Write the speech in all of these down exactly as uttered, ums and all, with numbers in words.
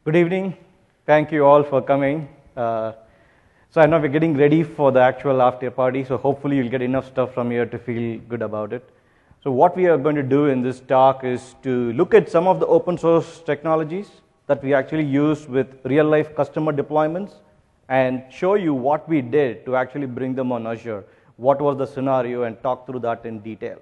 Good evening. Thank you all for coming. Uh, so I know we're getting ready for the actual after party, so hopefully you'll get enough stuff from here to feel good about it. So what we are going to do in this talk is to look at some of the open source technologies that we actually use with real life customer deployments and show you what we did to actually bring them on Azure, what was the scenario, and talk through that in detail.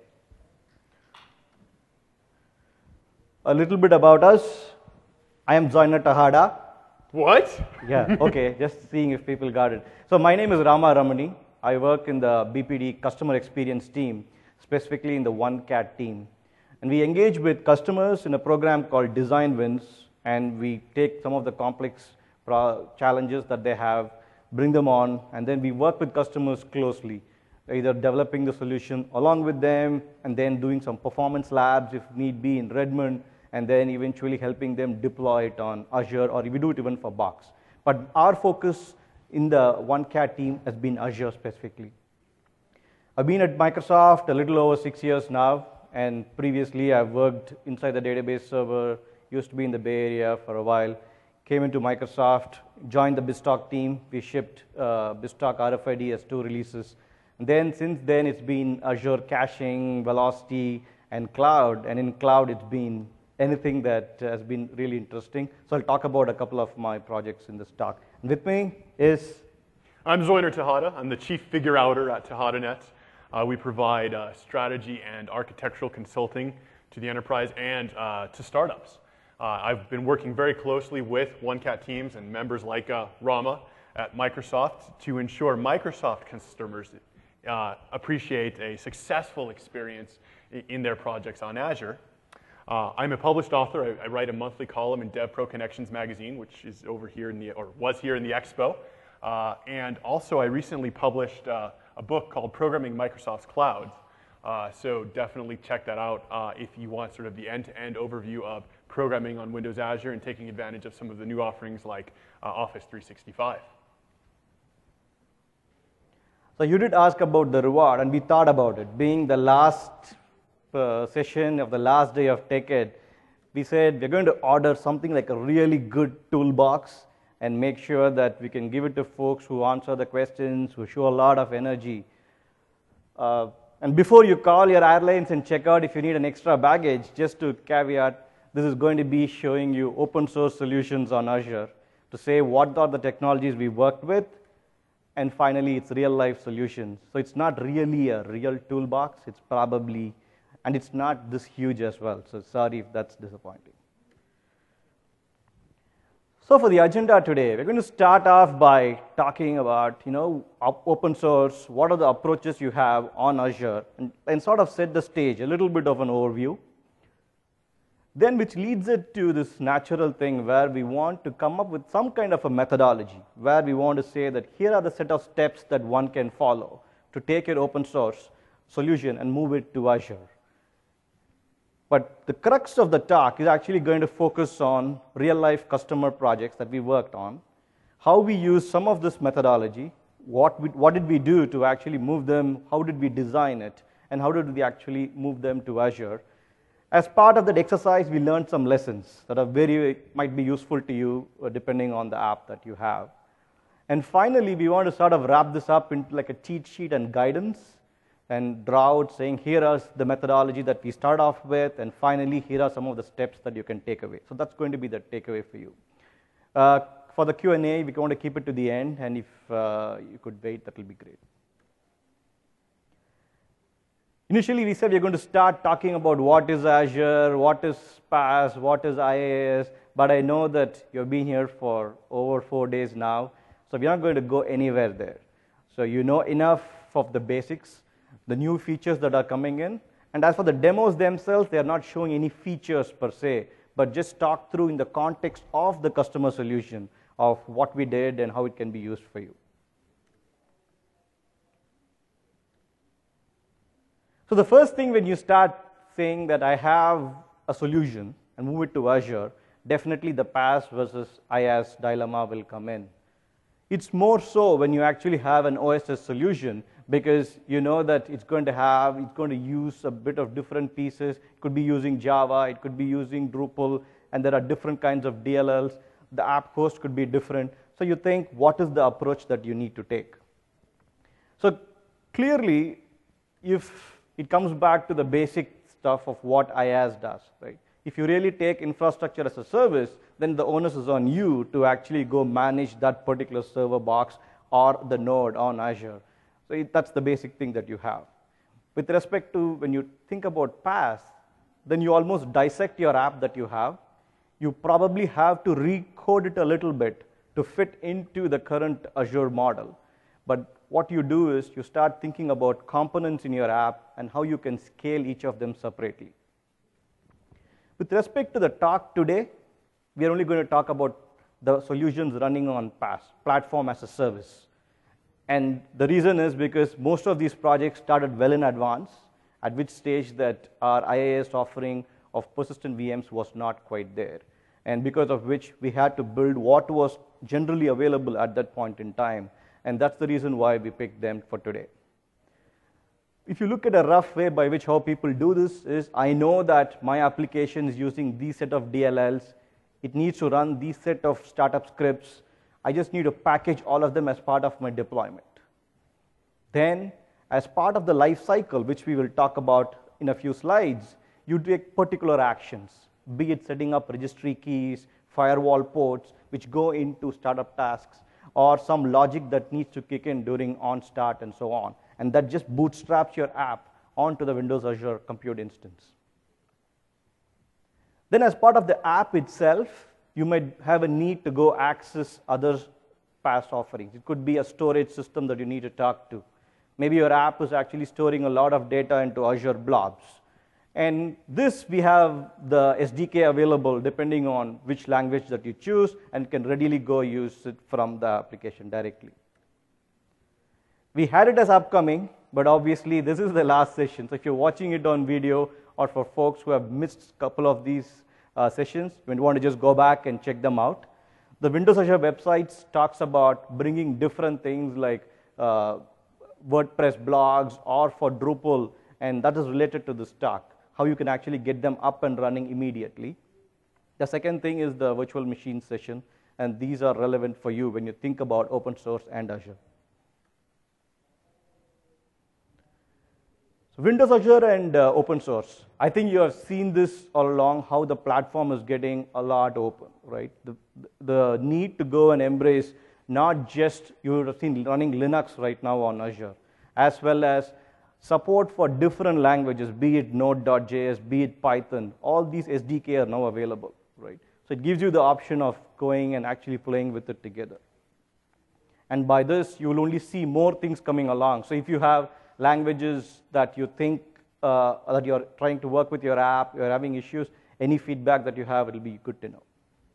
A little bit about us. I am Zoiner Tejada. What? Yeah, okay, just seeing if people got it. So my name is Rama Ramani. I work in the B P D customer experience team, specifically in the one cat team. And we engage with customers in a program called Design Wins, and we take some of the complex challenges that they have, bring them on, and then we work with customers closely, either developing the solution along with them, and then doing some performance labs if need be in Redmond, and then eventually helping them deploy it on Azure, or we do it even for Box. But our focus in the one cat team has been Azure specifically. I've been at Microsoft a little over six years now, and previously I've worked inside the database server, used to be in the Bay Area for a while, came into Microsoft, joined the BizTalk team. We shipped uh, BizTalk R F I D as two releases. And then since then it's been Azure caching, Velocity, and cloud, and in cloud it's been anything that has been really interesting. So I'll talk about a couple of my projects in this talk. And with me is... I'm Zoiner Tejada. I'm the chief figure outer at TejadaNet. Uh, we provide uh, strategy and architectural consulting to the enterprise and uh, to startups. Uh, I've been working very closely with one cat teams and members like uh, Rama at Microsoft to ensure Microsoft customers uh, appreciate a successful experience in their projects on Azure. Uh, I'm a published author. I, I write a monthly column in DevPro Connections magazine, which is over here in the, or was here in the expo. Uh, and also I recently published uh, a book called Programming Microsoft's Clouds. Uh, so definitely check that out uh, if you want sort of the end-to-end overview of programming on Windows Azure and taking advantage of some of the new offerings like uh, Office three sixty-five. So you did ask about the reward, and we thought about it. Being the last Uh, session of the last day of TechEd, we said we're going to order something like a really good toolbox and make sure that we can give it to folks who answer the questions, who show a lot of energy. Uh, and before you call your airlines and check out if you need an extra baggage, just to caveat, this is going to be showing you open source solutions on Azure to say what are the technologies we worked with, and finally it's real life solutions. So it's not really a real toolbox, it's probably and it's not this huge as well, so sorry if that's disappointing. So for the agenda today, we're going to start off by talking about, you know, open source, what are the approaches you have on Azure, and, and sort of set the stage, a little bit of an overview. Then which leads it to this natural thing where we want to come up with some kind of a methodology, where we want to say that here are the set of steps that one can follow to take your open source solution and move it to Azure. But the crux of the talk is actually going to focus on real-life customer projects that we worked on, how we use some of this methodology, what, we, what did we do to actually move them, how did we design it, and how did we actually move them to Azure. As part of that exercise, we learned some lessons that are very, might be useful to you depending on the app that you have. And finally, we want to sort of wrap this up into like a cheat sheet and guidance, and draw out saying, here is the methodology that we start off with, and finally, here are some of the steps that you can take away. So that's going to be the takeaway for you. Uh, for the Q and A, we want to keep it to the end, and if uh, you could wait, that will be great. Initially, we said we're going to start talking about what is Azure, what is PaaS, what is I A S, but I know that you've been here for over four days now, so we're not going to go anywhere there. So you know enough of the basics, the new features that are coming in. And as for the demos themselves, they are not showing any features per se, but just talk through in the context of the customer solution of what we did and how it can be used for you. So the first thing when you start saying that I have a solution and move it to Azure, definitely the PaaS versus IaaS dilemma will come in. It's more so when you actually have an O S S solution, because you know that it's going to have, it's going to use a bit of different pieces. It could be using Java, it could be using Drupal, and there are different kinds of D L Ls. The app host could be different. So you think, what is the approach that you need to take? So clearly, if it comes back to the basic stuff of what IaaS does, right? If you really take infrastructure as a service, then the onus is on you to actually go manage that particular server box or the node on Azure. So it, that's the basic thing that you have. With respect to when you think about PaaS, then you almost dissect your app that you have. You probably have to recode it a little bit to fit into the current Azure model. But what you do is you start thinking about components in your app and how you can scale each of them separately. With respect to the talk today, we are only going to talk about the solutions running on PaaS, platform as a service. And the reason is because most of these projects started well in advance, at which stage that our IaaS offering of persistent V Ms was not quite there. And because of which we had to build what was generally available at that point in time. And that's the reason why we picked them for today. If you look at a rough way by which how people do this is, I know that my application is using these set of D L Ls. It needs to run these set of startup scripts. I just need to package all of them as part of my deployment. Then, as part of the life cycle, which we will talk about in a few slides, you take particular actions, be it setting up registry keys, firewall ports, which go into startup tasks, or some logic that needs to kick in during on start and so on. And that just bootstraps your app onto the Windows Azure Compute instance. Then as part of the app itself, you might have a need to go access other PaaS offerings. It could be a storage system that you need to talk to. Maybe your app is actually storing a lot of data into Azure blobs. And this, we have the S D K available depending on which language that you choose, and can readily go use it from the application directly. We had it as upcoming, but obviously this is the last session. So if you're watching it on video, or for folks who have missed a couple of these uh, sessions, you want to just go back and check them out. The Windows Azure websites talks about bringing different things like uh, WordPress blogs or for Drupal, and that is related to this talk, how you can actually get them up and running immediately. The second thing is the virtual machine session, and these are relevant for you when you think about open source and Azure. So Windows Azure and uh, open source. I think you have seen this all along, how the platform is getting a lot open, right? The, the need to go and embrace not just, you would have seen running Linux right now on Azure, as well as support for different languages, be it Node dot J S, be it Python. All these S D K are now available, right? So it gives you the option of going and actually playing with it together. And by this, you will only see more things coming along. So if you have languages that you think uh, that you're trying to work with your app, you're having issues, any feedback that you have, it'll be good to know.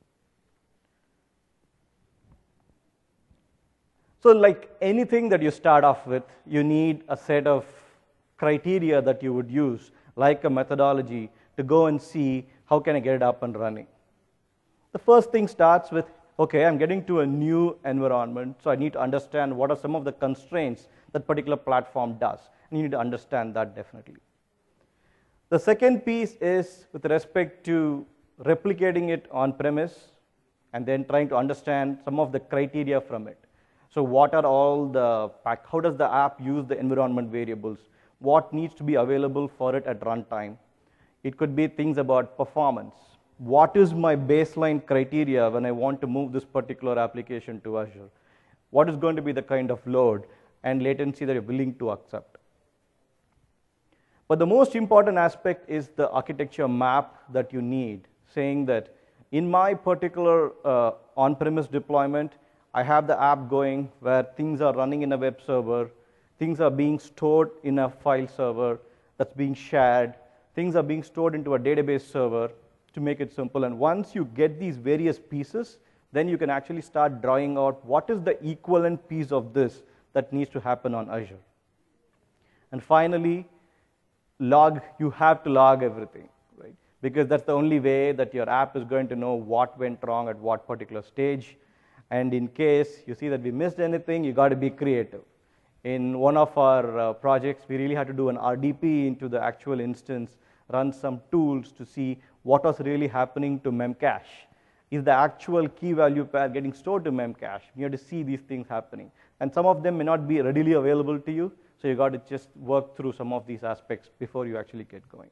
So like anything that you start off with, you need a set of criteria that you would use, like a methodology, to go and see how can I get it up and running. The first thing starts with, okay, I'm getting to a new environment, so I need to understand what are some of the constraints that particular platform does. And you need to understand that definitely. The second piece is with respect to replicating it on premise and then trying to understand some of the criteria from it. So what are all the, how does the app use the environment variables? What needs to be available for it at runtime? It could be things about performance. What is my baseline criteria when I want to move this particular application to Azure? What is going to be the kind of load and latency that you're willing to accept? But the most important aspect is the architecture map that you need, saying that in my particular uh, on-premise deployment, I have the app going where things are running in a web server, things are being stored in a file server that's being shared, things are being stored into a database server, to make it simple. And once you get these various pieces, then you can actually start drawing out what is the equivalent piece of this that needs to happen on Azure. And finally, log, you have to log everything, right? Because that's the only way that your app is going to know what went wrong at what particular stage. And in case you see that we missed anything, you got to be creative. In one of our uh, projects, we really had to do an R D P into the actual instance, run some tools to see what was really happening to Memcache. Is the actual key value pair getting stored to Memcache? You have to see these things happening. And some of them may not be readily available to you, so you got to just work through some of these aspects before you actually get going.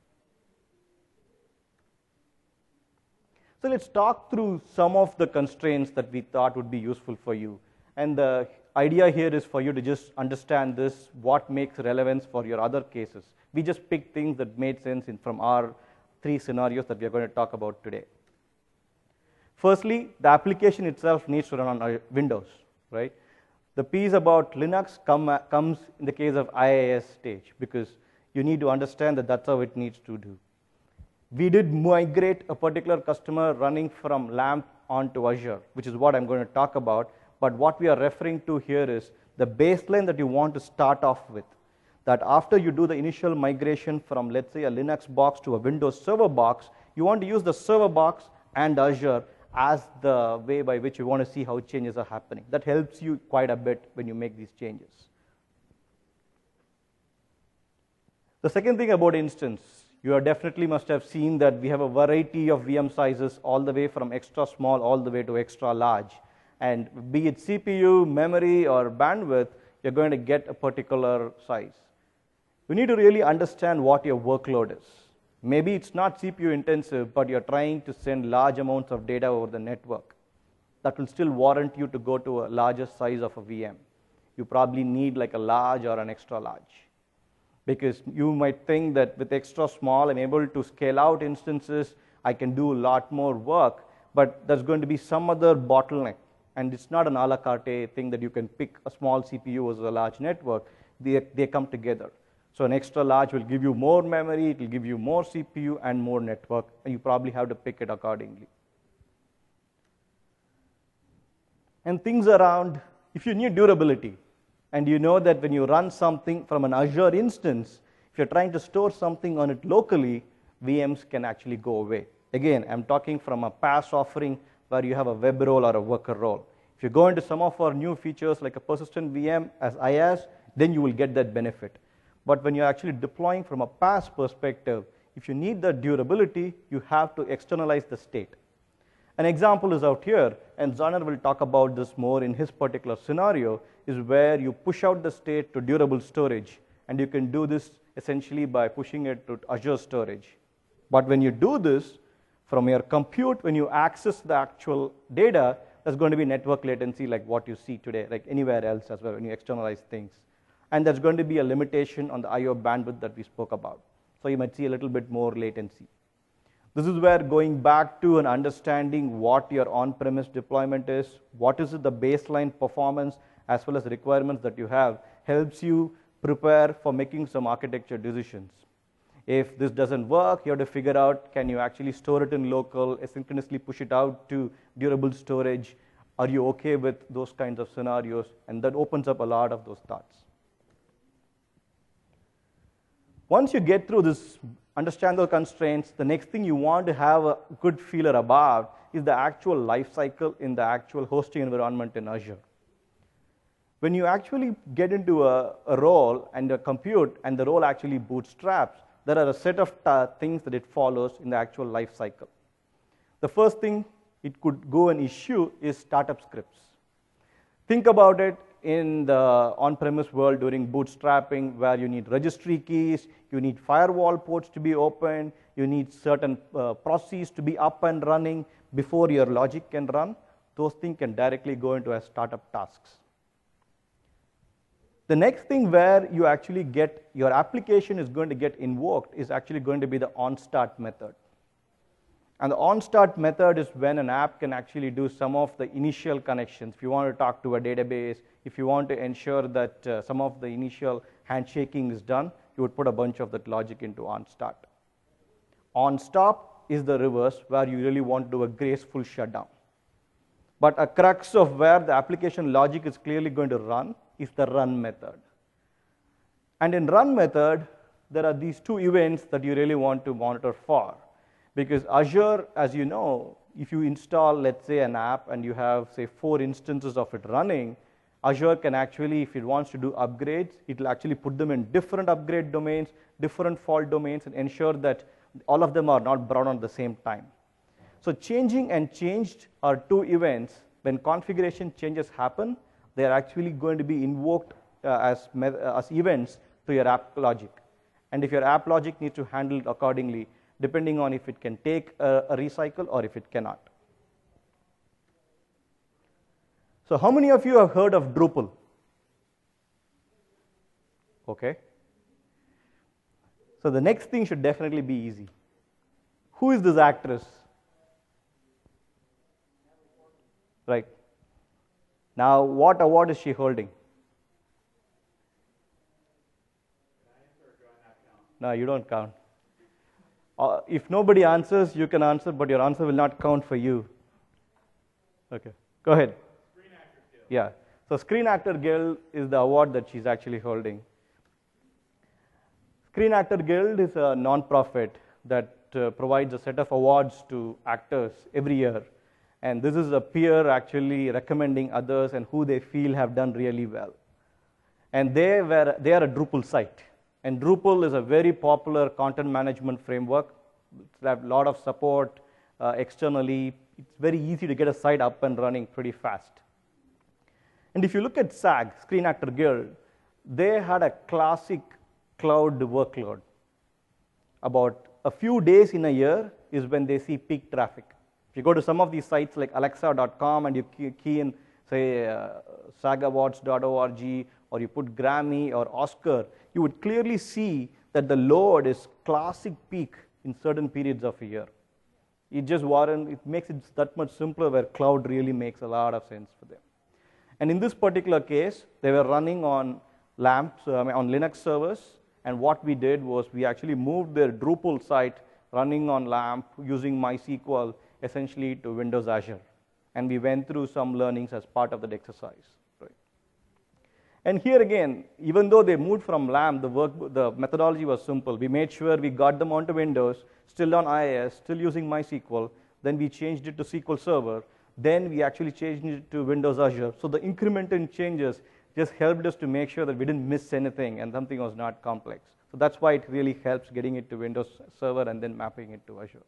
So let's talk through some of the constraints that we thought would be useful for you. And the idea here is for you to just understand this, what makes relevance for your other cases. We just picked things that made sense in, from our three scenarios that we are going to talk about today. Firstly, the application itself needs to run on Windows, right? The piece about Linux come, comes in the case of I I S stage, because you need to understand that that's how it needs to do. We did migrate a particular customer running from LAMP onto Azure, which is what I'm going to talk about. But what we are referring to here is the baseline that you want to start off with. That after you do the initial migration from, let's say, a Linux box to a Windows Server box, you want to use the server box and Azure as the way by which you want to see how changes are happening. That helps you quite a bit when you make these changes. The second thing about instance, you are definitely must have seen that we have a variety of V M sizes all the way from extra small all the way to extra large. And be it C P U, memory, or bandwidth, you're going to get a particular size. You need to really understand what your workload is. Maybe it's not C P U intensive, but you're trying to send large amounts of data over the network. That will still warrant you to go to a larger size of a V M. You probably need like a large or an extra large. Because you might think that with extra small, I'm able to scale out instances, I can do a lot more work, but there's going to be some other bottleneck. And it's not an a la carte thing that you can pick a small C P U as a large network. They, they come together. So an extra large will give you more memory, it will give you more C P U and more network, and you probably have to pick it accordingly. And things around, if you need durability, and you know that when you run something from an Azure instance, if you're trying to store something on it locally, V Ms can actually go away. Again, I'm talking from a PaaS offering where you have a web role or a worker role. If you go into some of our new features like a persistent V M as IaaS, then you will get that benefit. But when you're actually deploying from a PaaS perspective, if you need that durability, you have to externalize the state. An example is out here, and Zaner will talk about this more in his particular scenario, is where you push out the state to durable storage. And you can do this essentially by pushing it to Azure storage. But when you do this, from your compute, when you access the actual data, there's going to be network latency like what you see today, like anywhere else as well when you externalize things. And there's going to be a limitation on the I O bandwidth that we spoke about. So you might see a little bit more latency. This is where going back to and understanding what your on-premise deployment is, what is the baseline performance as well as requirements that you have, helps you prepare for making some architecture decisions. If this doesn't work, you have to figure out, can you actually store it in local, asynchronously push it out to durable storage? Are you okay with those kinds of scenarios? And that opens up a lot of those thoughts. Once you get through this, understand the constraints, the next thing you want to have a good feeler about is the actual life cycle in the actual hosting environment in Azure. When you actually get into a, a role and a compute and the role actually bootstraps, there are a set of things that it follows in the actual life cycle. The first thing it could go and issue is startup scripts. Think about it in the on-premise world during bootstrapping, where you need registry keys, you need firewall ports to be open, you need certain uh, processes to be up and running before your logic can run. Those things can directly go into as startup tasks. The next thing where you actually get, your application is going to get invoked is actually going to be the onStart method. And the onStart method is when an app can actually do some of the initial connections. If you want to talk to a database, if you want to ensure that uh, some of the initial handshaking is done, you would put a bunch of that logic into onStart. OnStop is the reverse, where you really want to do a graceful shutdown. But a crux of where the application logic is clearly going to run is the run method. And in run method, there are these two events that you really want to monitor for. Because Azure, as you know, if you install, let's say, an app and you have, say, four instances of it running, Azure can actually, if it wants to do upgrades, it will actually put them in different upgrade domains, different fault domains, and ensure that all of them are not brought on at the same time. So changing and changed are two events. When configuration changes happen, they are actually going to be invoked uh, as, as events to your app logic. And if your app logic needs to handle it accordingly, depending on if it can take a, a recycle or if it cannot. So how many of you have heard of Drupal? Okay. So the next thing should definitely be easy. Who is this actress? Right. Now, what award is she holding? No, you don't count. Uh, if nobody answers, you can answer, but your answer will not count for you. Okay, go ahead. Screen Actors Guild. Yeah. So Screen Actor Guild is the award that she's actually holding. Screen Actor Guild is a non-profit that uh, provides a set of awards to actors every year. And this is a peer actually recommending others and who they feel have done really well. And they, were, they are a Drupal site. And Drupal is a very popular content management framework. They have a lot of support uh, externally. It's very easy to get a site up and running pretty fast. And if you look at SAG, Screen Actor Guild, they had a classic cloud workload. About a few days in a year is when they see peak traffic. If you go to some of these sites like alexa dot com and you key in, say, uh, sag awards dot org, or you put Grammy or Oscar, you would clearly see that the load is classic peak in certain periods of a year. It just warrant, it makes it that much simpler where cloud really makes a lot of sense for them. And in this particular case, they were running on LAMP, uh, on Linux servers, and what we did was we actually moved their Drupal site running on LAMP using MySQL essentially to Windows Azure. And we went through some learnings as part of that exercise. Right? And here again, even though they moved from LAMP, the, work, the methodology was simple. We made sure we got them onto Windows, still on I I S, still using MySQL. Then we changed it to S Q L Server. Then we actually changed it to Windows Azure. So the incremental changes just helped us to make sure that we didn't miss anything and something was not complex. So that's why it really helps getting it to Windows Server and then mapping it to Azure.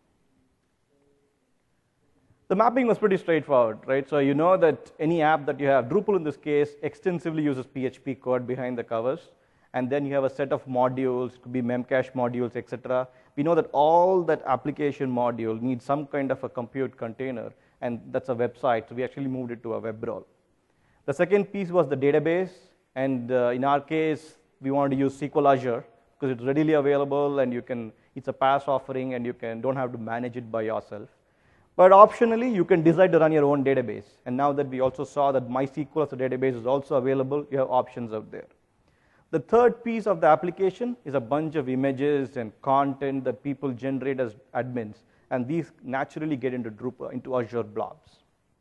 The mapping was pretty straightforward, right? So you know that any app that you have, Drupal in this case, extensively uses P H P code behind the covers. And then you have a set of modules, it could be Memcache modules, et cetera. We know that all that application module needs some kind of a compute container, and that's a website. So we actually moved it to a web role. The second piece was the database, and uh, in our case, we wanted to use S Q L Azure because it's readily available, and you can. It's a PaaS offering, and you can don't have to manage it by yourself. But optionally, you can decide to run your own database. And now that we also saw that MySQL as a database is also available, you have options out there. The third piece of the application is a bunch of images and content that people generate as admins, and these naturally get into Drupal, into Azure blobs.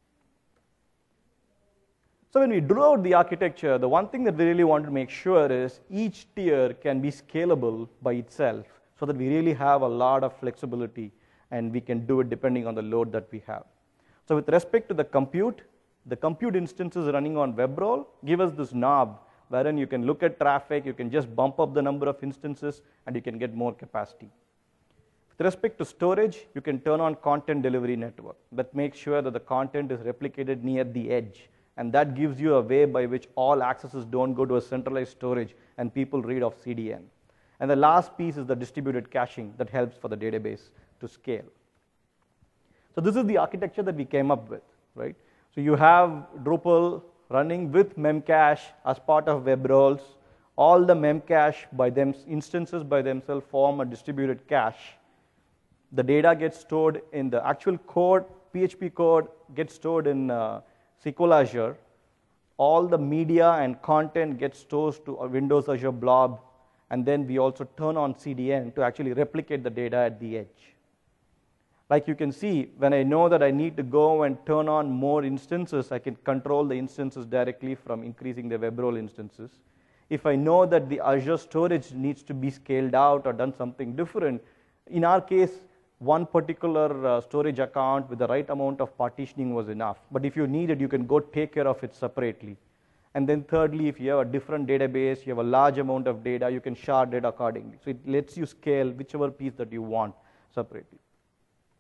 So when we drew out the architecture, the one thing that we really wanted to make sure is each tier can be scalable by itself so that we really have a lot of flexibility and we can do it depending on the load that we have. So with respect to the compute, the compute instances running on WebRoll give us this knob wherein you can look at traffic, you can just bump up the number of instances, and you can get more capacity. With respect to storage, you can turn on content delivery network. That makes sure that the content is replicated near the edge. And that gives you a way by which all accesses don't go to a centralized storage and people read off C D N. And the last piece is the distributed caching that helps for the database to scale. So this is the architecture that we came up with, right? So you have Drupal running with Memcache as part of web roles. All the Memcache by them, instances by themselves form a distributed cache. The data gets stored in the actual code, P H P code gets stored in uh, S Q L Azure. All the media and content gets stored to a Windows Azure blob, and then we also turn on C D N to actually replicate the data at the edge. Like you can see, when I know that I need to go and turn on more instances, I can control the instances directly from increasing the web role instances. If I know that the Azure storage needs to be scaled out or done something different, in our case, one particular uh, storage account with the right amount of partitioning was enough. But if you need it, you can go take care of it separately. And then thirdly, if you have a different database, you have a large amount of data, you can shard it accordingly. So it lets you scale whichever piece that you want separately.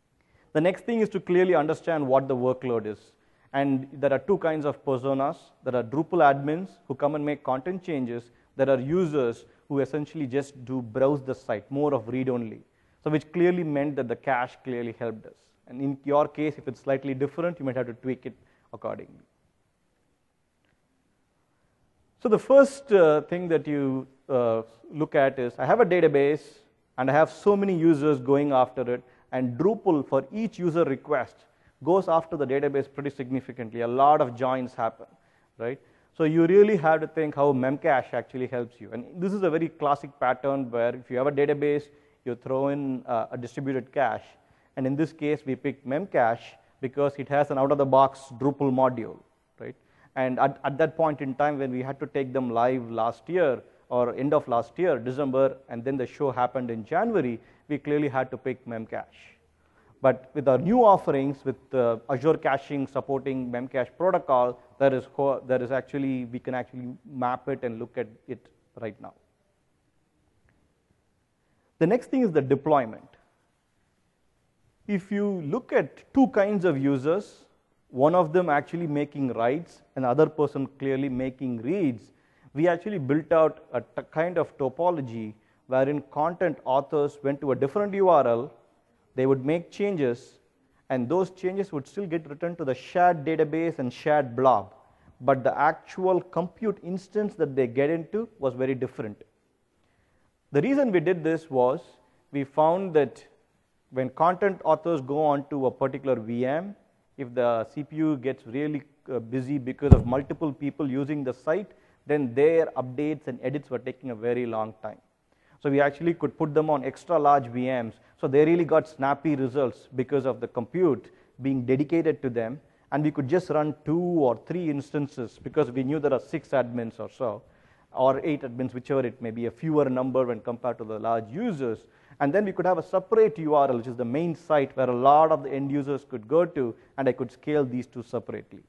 The next thing is to clearly understand what the workload is. And there are two kinds of personas. There are Drupal admins who come and make content changes. There are users who essentially just do browse the site, more of read-only. So which clearly meant that the cache clearly helped us. And in your case, if it's slightly different, you might have to tweak it accordingly. So the first uh, thing that you uh, look at is, I have a database, and I have so many users going after it, and Drupal, for each user request, goes after the database pretty significantly. A lot of joins happen, right? So you really have to think how Memcache actually helps you. And this is a very classic pattern where if you have a database, you throw in uh, a distributed cache. And in this case, we picked Memcache because it has an out-of-the-box Drupal module, right? And at, at that point in time, when we had to take them live last year, or end of last year, December, and then the show happened in January, we clearly had to pick Memcache. But with our new offerings, with uh, Azure caching supporting Memcache protocol, there is, there is actually, we can actually map it and look at it right now. The next thing is the deployment. If you look at two kinds of users, one of them actually making writes, and the other person clearly making reads, we actually built out a kind of topology wherein content authors went to a different U R L, they would make changes, and those changes would still get returned to the shared database and shared blob, but the actual compute instance that they get into was very different. The reason we did this was we found that when content authors go onto a particular V M, if the C P U gets really uh, busy because of multiple people using the site, then their updates and edits were taking a very long time. So we actually could put them on extra large V Ms. So they really got snappy results because of the compute being dedicated to them. And we could just run two or three instances because we knew there are six admins or so, or eight admins, whichever it may be, a fewer number when compared to the large users. And then we could have a separate U R L, which is the main site where a lot of the end users could go to, and I could scale these two separately.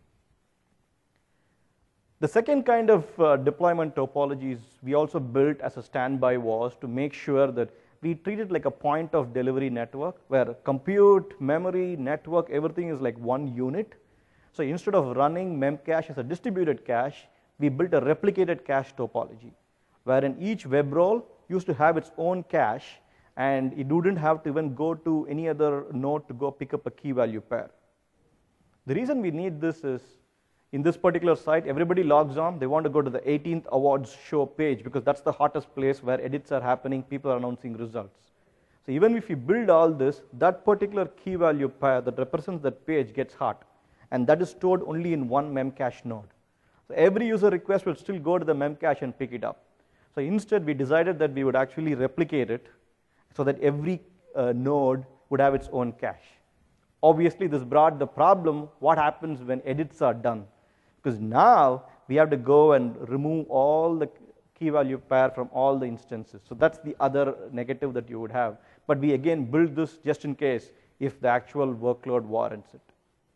The second kind of uh, deployment topologies we also built as a standby was to make sure that we treat it like a point of delivery network where compute, memory, network, everything is like one unit. So instead of running Memcache as a distributed cache, we built a replicated cache topology, wherein each web role used to have its own cache, and it wouldn't have to even go to any other node to go pick up a key value pair. The reason we need this is, in this particular site, everybody logs on. They want to go to the eighteenth awards show page because that's the hottest place where edits are happening, people are announcing results. So even if you build all this, that particular key value pair that represents that page gets hot, and that is stored only in one Memcache node. So every user request will still go to the Memcache and pick it up. So instead, we decided that we would actually replicate it so that every uh, node would have its own cache. Obviously, this brought the problem, what happens when edits are done? Because now we have to go and remove all the key value pair from all the instances. So that's the other negative that you would have. But we again build this just in case if the actual workload warrants it.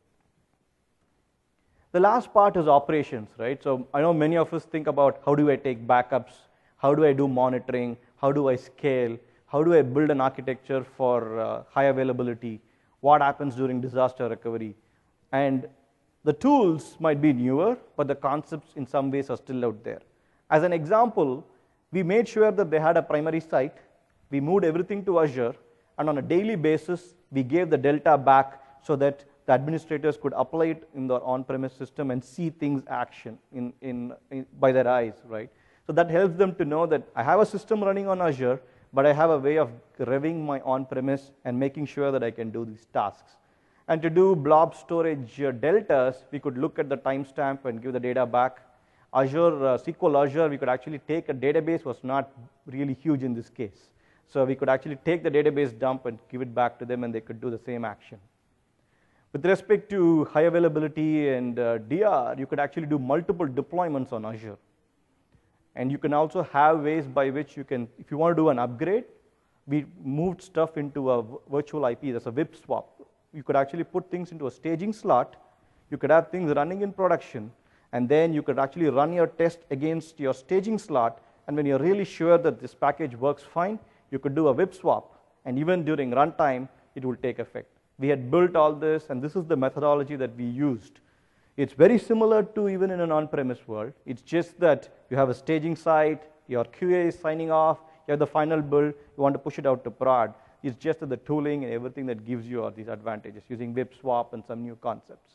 The last part is operations, right? So I know many of us think about how do I take backups, how do I do monitoring, how do I scale, how do I build an architecture for uh, high availability, what happens during disaster recovery. And the tools might be newer, but the concepts in some ways are still out there. As an example, we made sure that they had a primary site, we moved everything to Azure, and on a daily basis, we gave the delta back so that the administrators could apply it in their on-premise system and see things action in, in, in, by their eyes, right? So that helps them to know that I have a system running on Azure, but I have a way of revving my on-premise and making sure that I can do these tasks. And to do blob storage uh, deltas, we could look at the timestamp and give the data back. Azure, uh, S Q L Azure, we could actually take a database, was not really huge in this case. So we could actually take the database dump and give it back to them, and they could do the same action. With respect to high availability and uh, D R, you could actually do multiple deployments on Azure. And you can also have ways by which you can, if you want to do an upgrade, we moved stuff into a virtual I P, that's a V I P swap. You could actually put things into a staging slot, you could have things running in production, and then you could actually run your test against your staging slot, and when you're really sure that this package works fine, you could do a V I P swap, and even during runtime, it will take effect. We had built all this, and this is the methodology that we used. It's very similar to even in an on-premise world. It's just that you have a staging site, your Q A is signing off, you have the final build, you want to push it out to prod. It's just that the tooling and everything that gives you all these advantages using whip swap and some new concepts.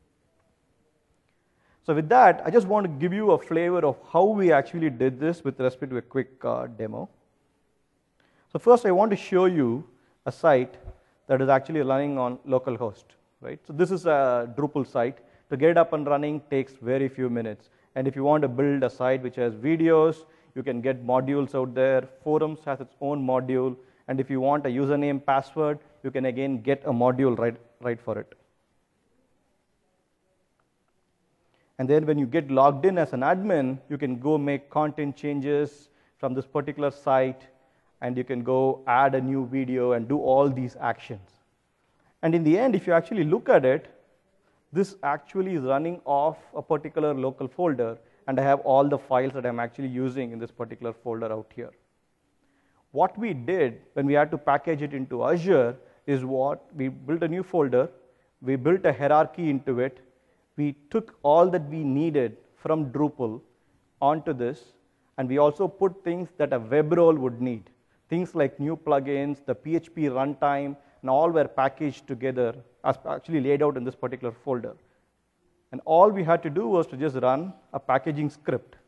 So with that, I just want to give you a flavor of how we actually did this with respect to a quick uh, demo. So first, I want to show you a site that is actually running on localhost, right? So this is a Drupal site. To get it up and running takes very few minutes. And if you want to build a site which has videos, you can get modules out there. Forums has its own module. And if you want a username, password, you can again get a module right, right for it. And then when you get logged in as an admin, you can go make content changes from this particular site, and you can go add a new video and do all these actions. And in the end, if you actually look at it, this actually is running off a particular local folder, and I have all the files that I'm actually using in this particular folder out here. What we did when we had to package it into Azure is what we built a new folder, we built a hierarchy into it, we took all that we needed from Drupal onto this, and we also put things that a web role would need. Things like new plugins, the P H P runtime, and all were packaged together as actually laid out in this particular folder. And all we had to do was to just run a packaging script.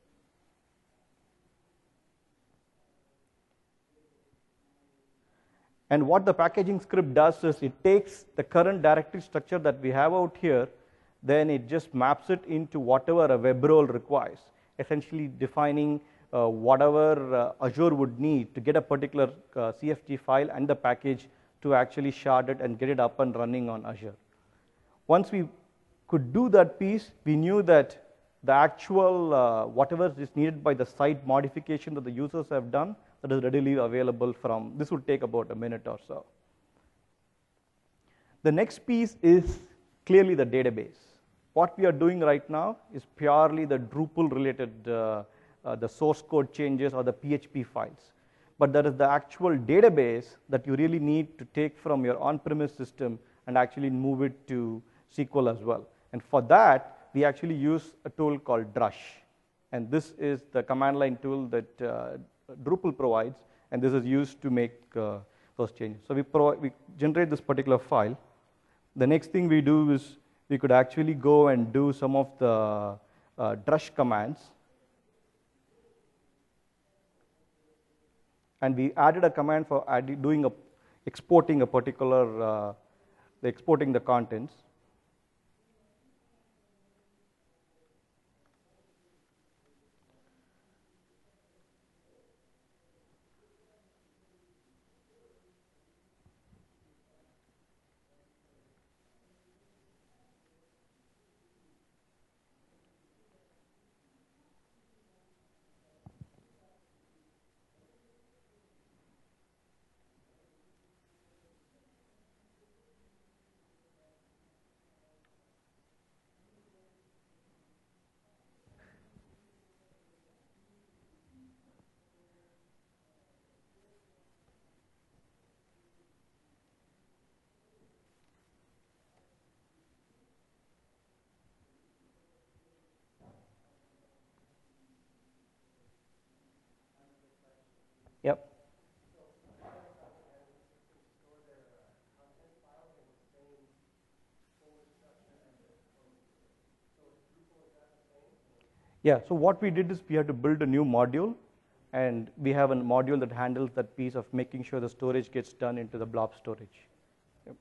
And what the packaging script does is it takes the current directory structure that we have out here, then it just maps it into whatever a web role requires, essentially defining uh, whatever uh, Azure would need to get a particular uh, C F G file and the package to actually shard it and get it up and running on Azure. Once we could do that piece, we knew that the actual, uh, whatever is needed by the site modification that the users have done, that is readily available from, this would take about a minute or so. The next piece is clearly the database. What we are doing right now is purely the Drupal related, uh, uh, the source code changes or the P H P files. But there is the actual database that you really need to take from your on-premise system and actually move it to S Q L as well. And for that, we actually use a tool called Drush. And this is the command line tool that uh, Drupal provides, and this is used to make uh, those changes. So we, we generate this particular file. The next thing we do is we could actually go and do some of the uh, Drush commands. And we added a command for adding, doing a, exporting a particular, uh, the exporting the contents. Yep. Yeah, so what we did is we had to build a new module, and we have a module that handles that piece of making sure the storage gets done into the blob storage. Yep.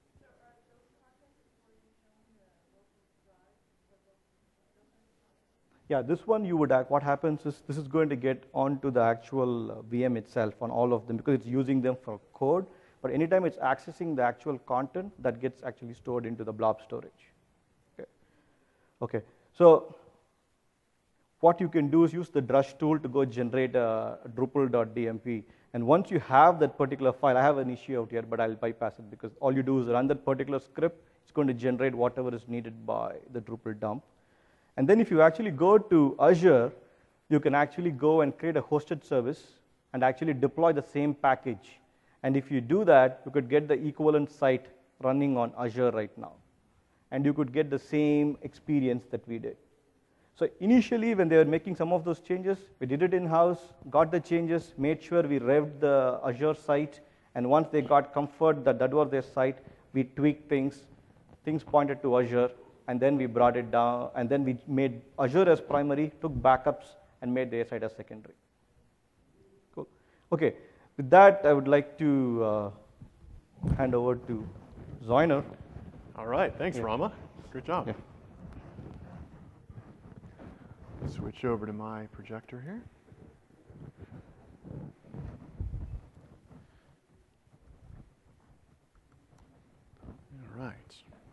Yeah, this one you would, what happens is this is going to get onto the actual uh, V M itself on all of them because it's using them for code, but anytime it's accessing the actual content, that gets actually stored into the blob storage. Okay, okay. So what you can do is use the Drush tool to go generate a Drupal.dmp, and once you have that particular file, I have an issue out here, but I'll bypass it because all you do is run that particular script, it's going to generate whatever is needed by the Drupal dump. And then if you actually go to Azure, you can actually go and create a hosted service and actually deploy the same package. And if you do that, you could get the equivalent site running on Azure right now. And you could get the same experience that we did. So initially, when they were making some of those changes, we did it in-house, got the changes, made sure we revved the Azure site, and once they got comfort that that was their site, we tweaked things, things pointed to Azure, and then we brought it down, and then we made Azure as primary, took backups, and made their site as secondary. Cool. Okay, with that, I would like to uh, hand over to Zoiner. All right, thanks, Yeah. Rama. Good job. Yeah. Switch over to my projector here. All right.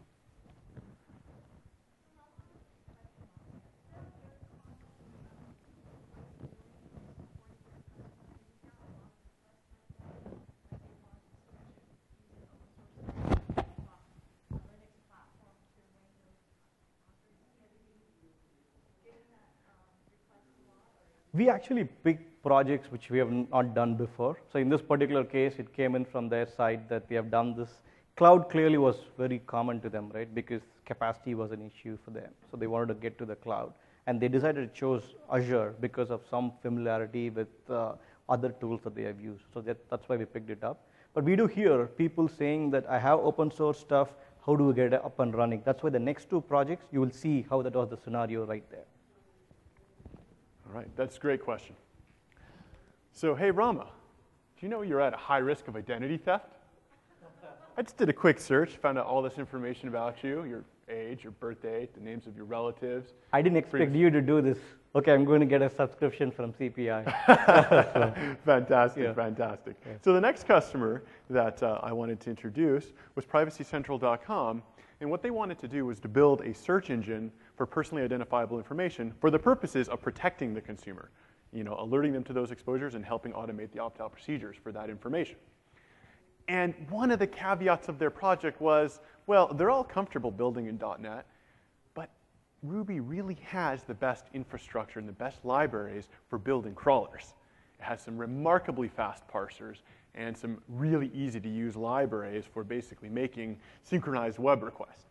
We actually picked projects which we have not done before. So in this particular case, it came in from their side that we have done this. Cloud clearly was very common to them, right? Because capacity was an issue for them. So they wanted to get to the cloud. And they decided to choose Azure because of some familiarity with uh, other tools that they have used. So that, that's why we picked it up. But we do hear people saying that I have open source stuff, how do we get it up and running? That's why the next two projects, you will see how that was the scenario right there. All right, that's a great question. So, hey, Rama, do you know you're at a high risk of identity theft? I just did a quick search, found out all this information about you, your age, your birth date, the names of your relatives. I didn't expect you to do this. Okay, I'm going to get a subscription from C P I. Fantastic, Yeah. fantastic. Yeah. So the next customer that uh, I wanted to introduce was privacy central dot com. And what they wanted to do was to build a search engine for personally identifiable information for the purposes of protecting the consumer, you know, alerting them to those exposures and helping automate the opt-out procedures for that information. And one of the caveats of their project was, well, they're all comfortable building in dot net, but Ruby really has the best infrastructure and the best libraries for building crawlers. It has some remarkably fast parsers and some really easy to use libraries for basically making synchronized web requests.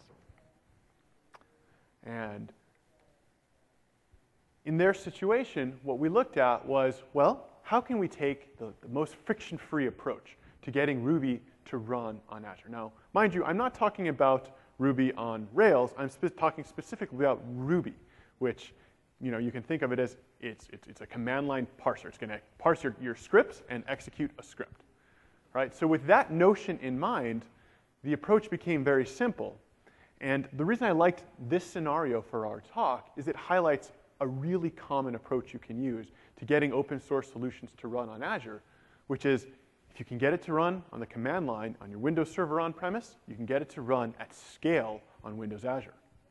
And in their situation, what we looked at was, well, how can we take the, the most friction-free approach to getting Ruby to run on Azure? Now, mind you, I'm not talking about Ruby on Rails. I'm spe- talking specifically about Ruby, which, you know, you can think of it as it's, it's, it's a command line parser. It's going to parse your, your scripts and execute a script. Right? So with that notion in mind, the approach became very simple. And the reason I liked this scenario for our talk is it highlights a really common approach you can use to getting open source solutions to run on Azure, which is if you can get it to run on the command line on your Windows Server on-premise, you can get it to run at scale on Windows Azure.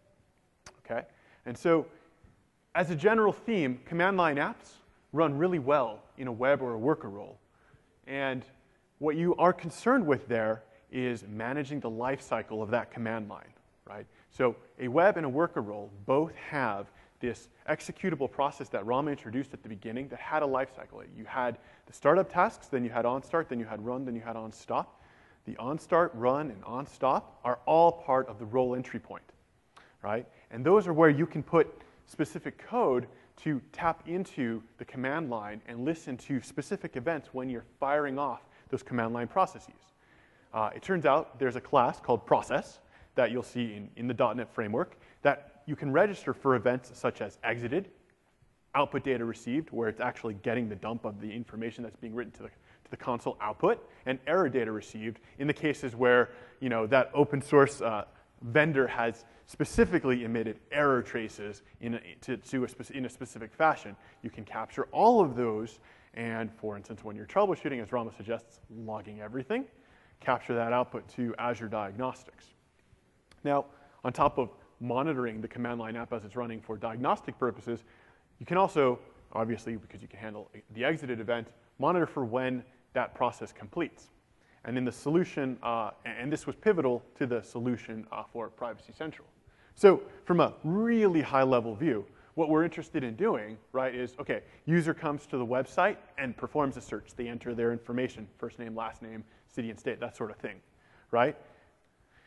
Okay? And so as a general theme, command line apps run really well in a web or a worker role. And what you are concerned with there is managing the life cycle of that command line, right? So a web and a worker role both have this executable process that Rama introduced at the beginning that had a life cycle. You had the startup tasks, then you had onStart, then you had run, then you had onStop. The onStart, run, and onStop are all part of the role entry point, right? And those are where you can put specific code to tap into the command line and listen to specific events when you're firing off those command line processes. Uh, it turns out there's a class called process that you'll see in, in the dot net framework that you can register for events such as exited, output data received, where it's actually getting the dump of the information that's being written to the, to the console output, and error data received in the cases where, you know, that open source uh, vendor has specifically emitted error traces in a, to, to a speci- in a specific fashion. You can capture all of those, and for instance, when you're troubleshooting, as Rama suggests, logging everything, capture that output to Azure Diagnostics. Now, on top of monitoring the command line app as it's running for diagnostic purposes, you can also, obviously, because you can handle the exited event, monitor for when that process completes. And in the solution, uh, and this was pivotal to the solution uh, for Privacy Central. So from a really high-level view, what we're interested in doing, right, is, okay, user comes to the website and performs a search. They enter their information, first name, last name, city and state, that sort of thing, right?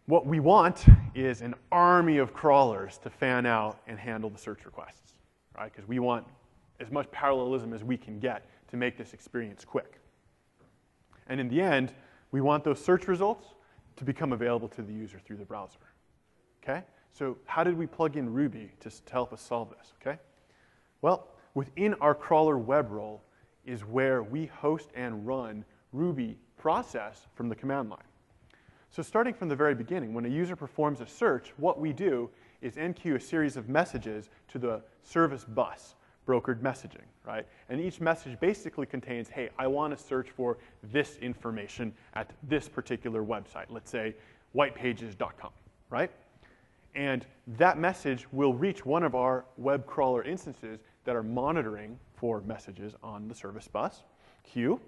what we want is an army of crawlers to fan out and handle the search requests, right? Because we want as much parallelism as we can get to make this experience quick. And in the end, we want those search results to become available to the user through the browser, okay? So how did we plug in Ruby to, to help us solve this, okay? Well, within our crawler web role is where we host and run Ruby process from the command line. So starting from the very beginning, when a user performs a search, what we do is enqueue a series of messages to the service bus, brokered messaging, right? And each message basically contains, hey, I want to search for this information at this particular website, let's say white pages dot com, right? And that message will reach one of our web crawler instances that are monitoring for messages on the service bus queue.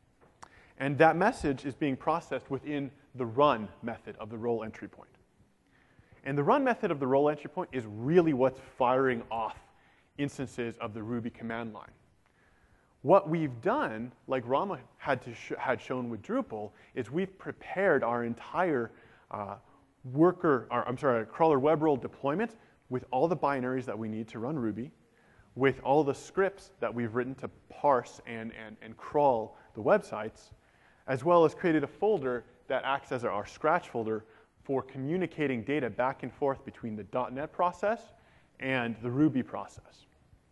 And that message is being processed within the run method of the role entry point. And the run method of the role entry point is really what's firing off instances of the Ruby command line. What we've done, like Rama had, to sh had shown with Drupal, is we've prepared our entire uh, worker, or, I'm sorry, crawler web role deployment with all the binaries that we need to run Ruby, with all the scripts that we've written to parse and, and, and crawl the websites, as well as created a folder that acts as our Scratch folder for communicating data back and forth between the dot net process and the Ruby process.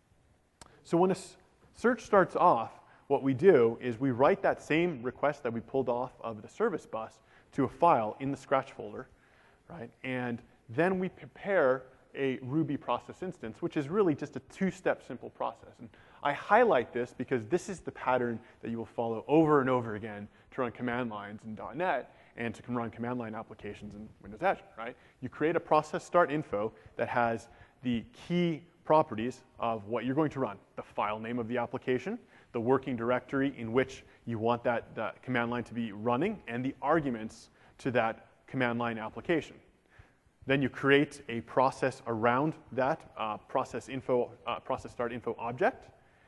So when a search starts off, what we do is we write that same request that we pulled off of the service bus to a file in the Scratch folder, right? And then we prepare a Ruby process instance, which is really just a two-step simple process. And I highlight this because this is the pattern that you will follow over and over again to run command lines in dot net and to run command line applications in Windows Azure, right? You create a process start info that has the key properties of what you're going to run, the file name of the application, the working directory in which you want that, that command line to be running, and the arguments to that command line application. Then you create a process around that uh, process info, uh, process start info object,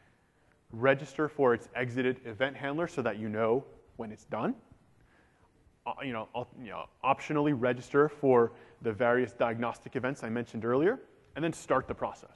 register for its exited event handler so that you know when it's done. Uh, you know, uh, you know, optionally register for the various diagnostic events I mentioned earlier, and then start the process.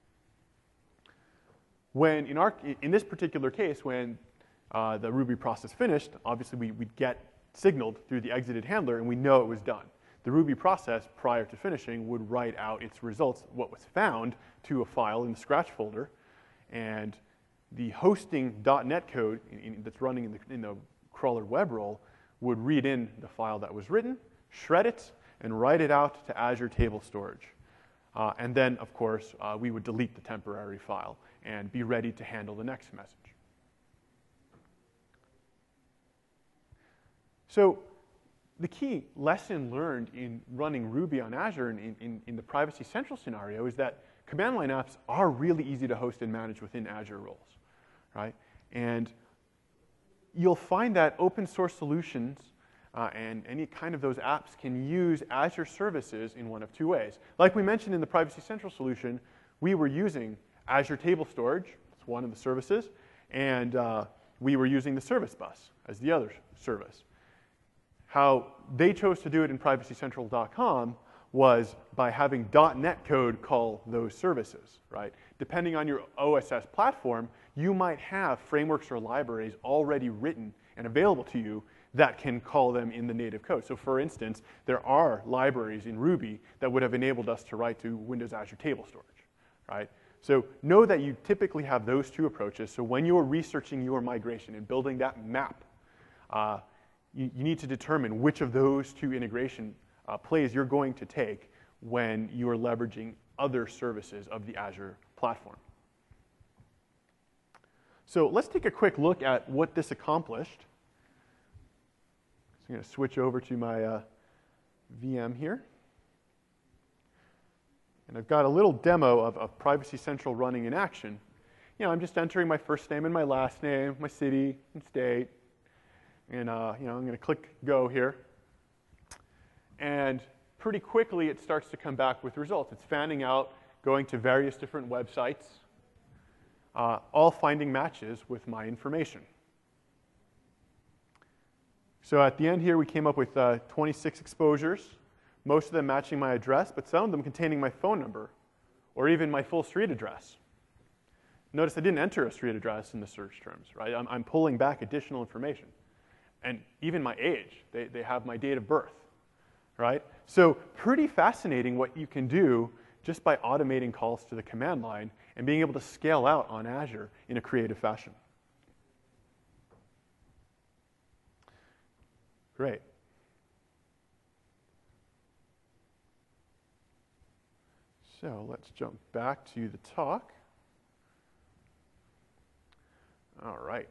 When in our, in this particular case, when uh, the Ruby process finished, obviously we, we'd get signaled through the exited handler, and we know it was done. The Ruby process, prior to finishing, would write out its results, what was found, to a file in the Scratch folder, and the hosting dot net code in, in, that's running in the, in the crawler web role would read in the file that was written, shred it, and write it out to Azure Table Storage. Uh, and then, of course, uh, we would delete the temporary file and be ready to handle the next message. So the key lesson learned in running Ruby on Azure in, in, in the Privacy Central scenario is that command line apps are really easy to host and manage within Azure roles, right? And you'll find that open source solutions uh, and any kind of those apps can use Azure services in one of two ways. Like we mentioned in the Privacy Central solution, we were using Azure Table Storage, it's one of the services, and uh, we were using the service bus as the other service. How they chose to do it in privacy central dot com was by having dot net code call those services, right? Depending on your O S S platform, you might have frameworks or libraries already written and available to you that can call them in the native code. So for instance, there are libraries in Ruby that would have enabled us to write to Windows Azure Table Storage, right? So know that you typically have those two approaches. So when you're researching your migration and building that map, uh, you, you need to determine which of those two integration uh, plays you're going to take when you are leveraging other services of the Azure platform. So let's take a quick look at what this accomplished. So I'm going to switch over to my uh, V M here. And I've got a little demo of, of Privacy Central running in action. You know, I'm just entering my first name and my last name, my city and state. And uh, you know, I'm going to click go here. And pretty quickly it starts to come back with results. It's fanning out, going to various different websites, uh, all finding matches with my information. So at the end here, we came up with uh, twenty-six exposures most of them matching my address, but some of them containing my phone number or even my full street address. Notice I didn't enter a street address in the search terms, right? I'm, I'm pulling back additional information. And even my age, they, they have my date of birth, right? So pretty fascinating what you can do just by automating calls to the command line and being able to scale out on Azure in a creative fashion. Great. So let's jump back to the talk. All right.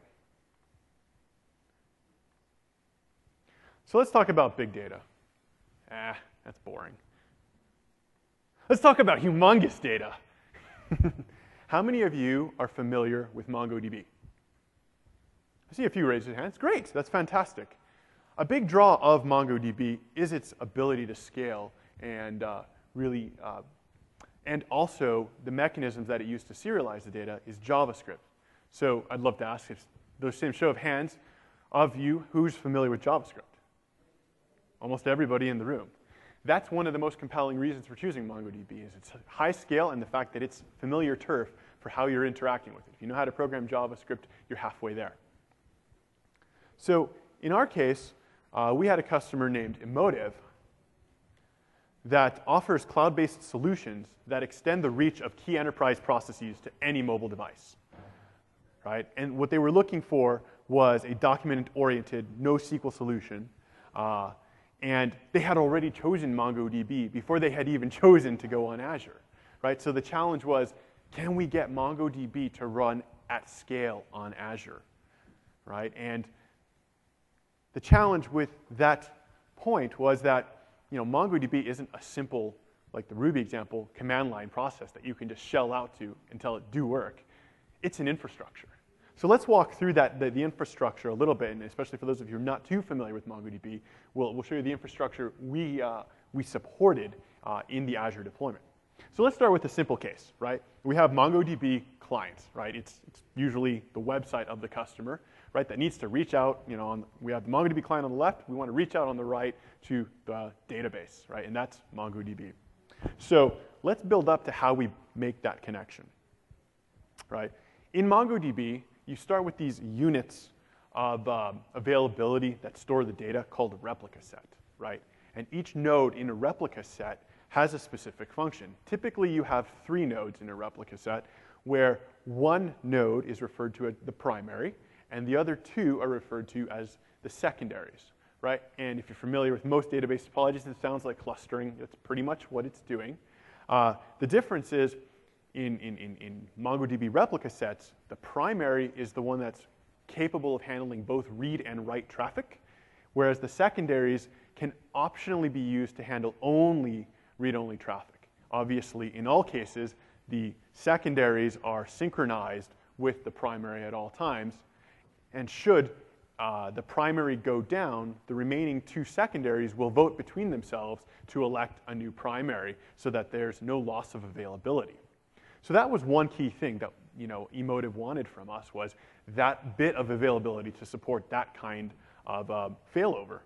So let's talk about big data. Ah, that's boring. Let's talk about humongous data. How many of you are familiar with MongoDB? I see a few raise your hands. Great, that's fantastic. A big draw of MongoDB is its ability to scale and uh, really, uh, and also the mechanisms that it used to serialize the data is JavaScript. So I'd love to ask if those same show of hands of you who's familiar with JavaScript. Almost everybody in the room. That's one of the most compelling reasons for choosing MongoDB is its high scale and the fact that it's familiar turf for how you're interacting with it. If you know how to program JavaScript, you're halfway there. So in our case, uh, we had a customer named Emotive that offers cloud-based solutions that extend the reach of key enterprise processes to any mobile device. Right? And what they were looking for was a document-oriented NoSQL solution. Uh, and they had already chosen MongoDB before they had even chosen to go on Azure. Right? So the challenge was, can we get MongoDB to run at scale on Azure? Right? And the challenge with that point was that you know, MongoDB isn't a simple, like the Ruby example, command line process that you can just shell out to and tell it do work. It's an infrastructure. So let's walk through that, the, the infrastructure a little bit, and especially for those of you who are not too familiar with MongoDB, we'll, we'll show you the infrastructure we, uh, we supported uh, in the Azure deployment. So let's start with a simple case, right? We have MongoDB clients, right? It's, it's usually the website of the customer, right, that needs to reach out, you know, on, we have the MongoDB client on the left, we want to reach out on the right to the database, right, and that's MongoDB. So let's build up to how we make that connection, right? In MongoDB, you start with these units of um, availability that store the data called a replica set, right? And each node in a replica set has a specific function. Typically, you have three nodes in a replica set where one node is referred to as the primary, and the other two are referred to as the secondaries, right? And if you're familiar with most database topologies, it sounds like clustering. That's pretty much what it's doing. Uh, the difference is in, in, in, in MongoDB replica sets, the primary is the one that's capable of handling both read and write traffic, whereas the secondaries can optionally be used to handle only read-only traffic. Obviously, in all cases, the secondaries are synchronized with the primary at all times, and should uh, the primary go down, the remaining two secondaries will vote between themselves to elect a new primary so that there's no loss of availability. So that was one key thing that you know, Emotive wanted from us, was that bit of availability to support that kind of uh, failover.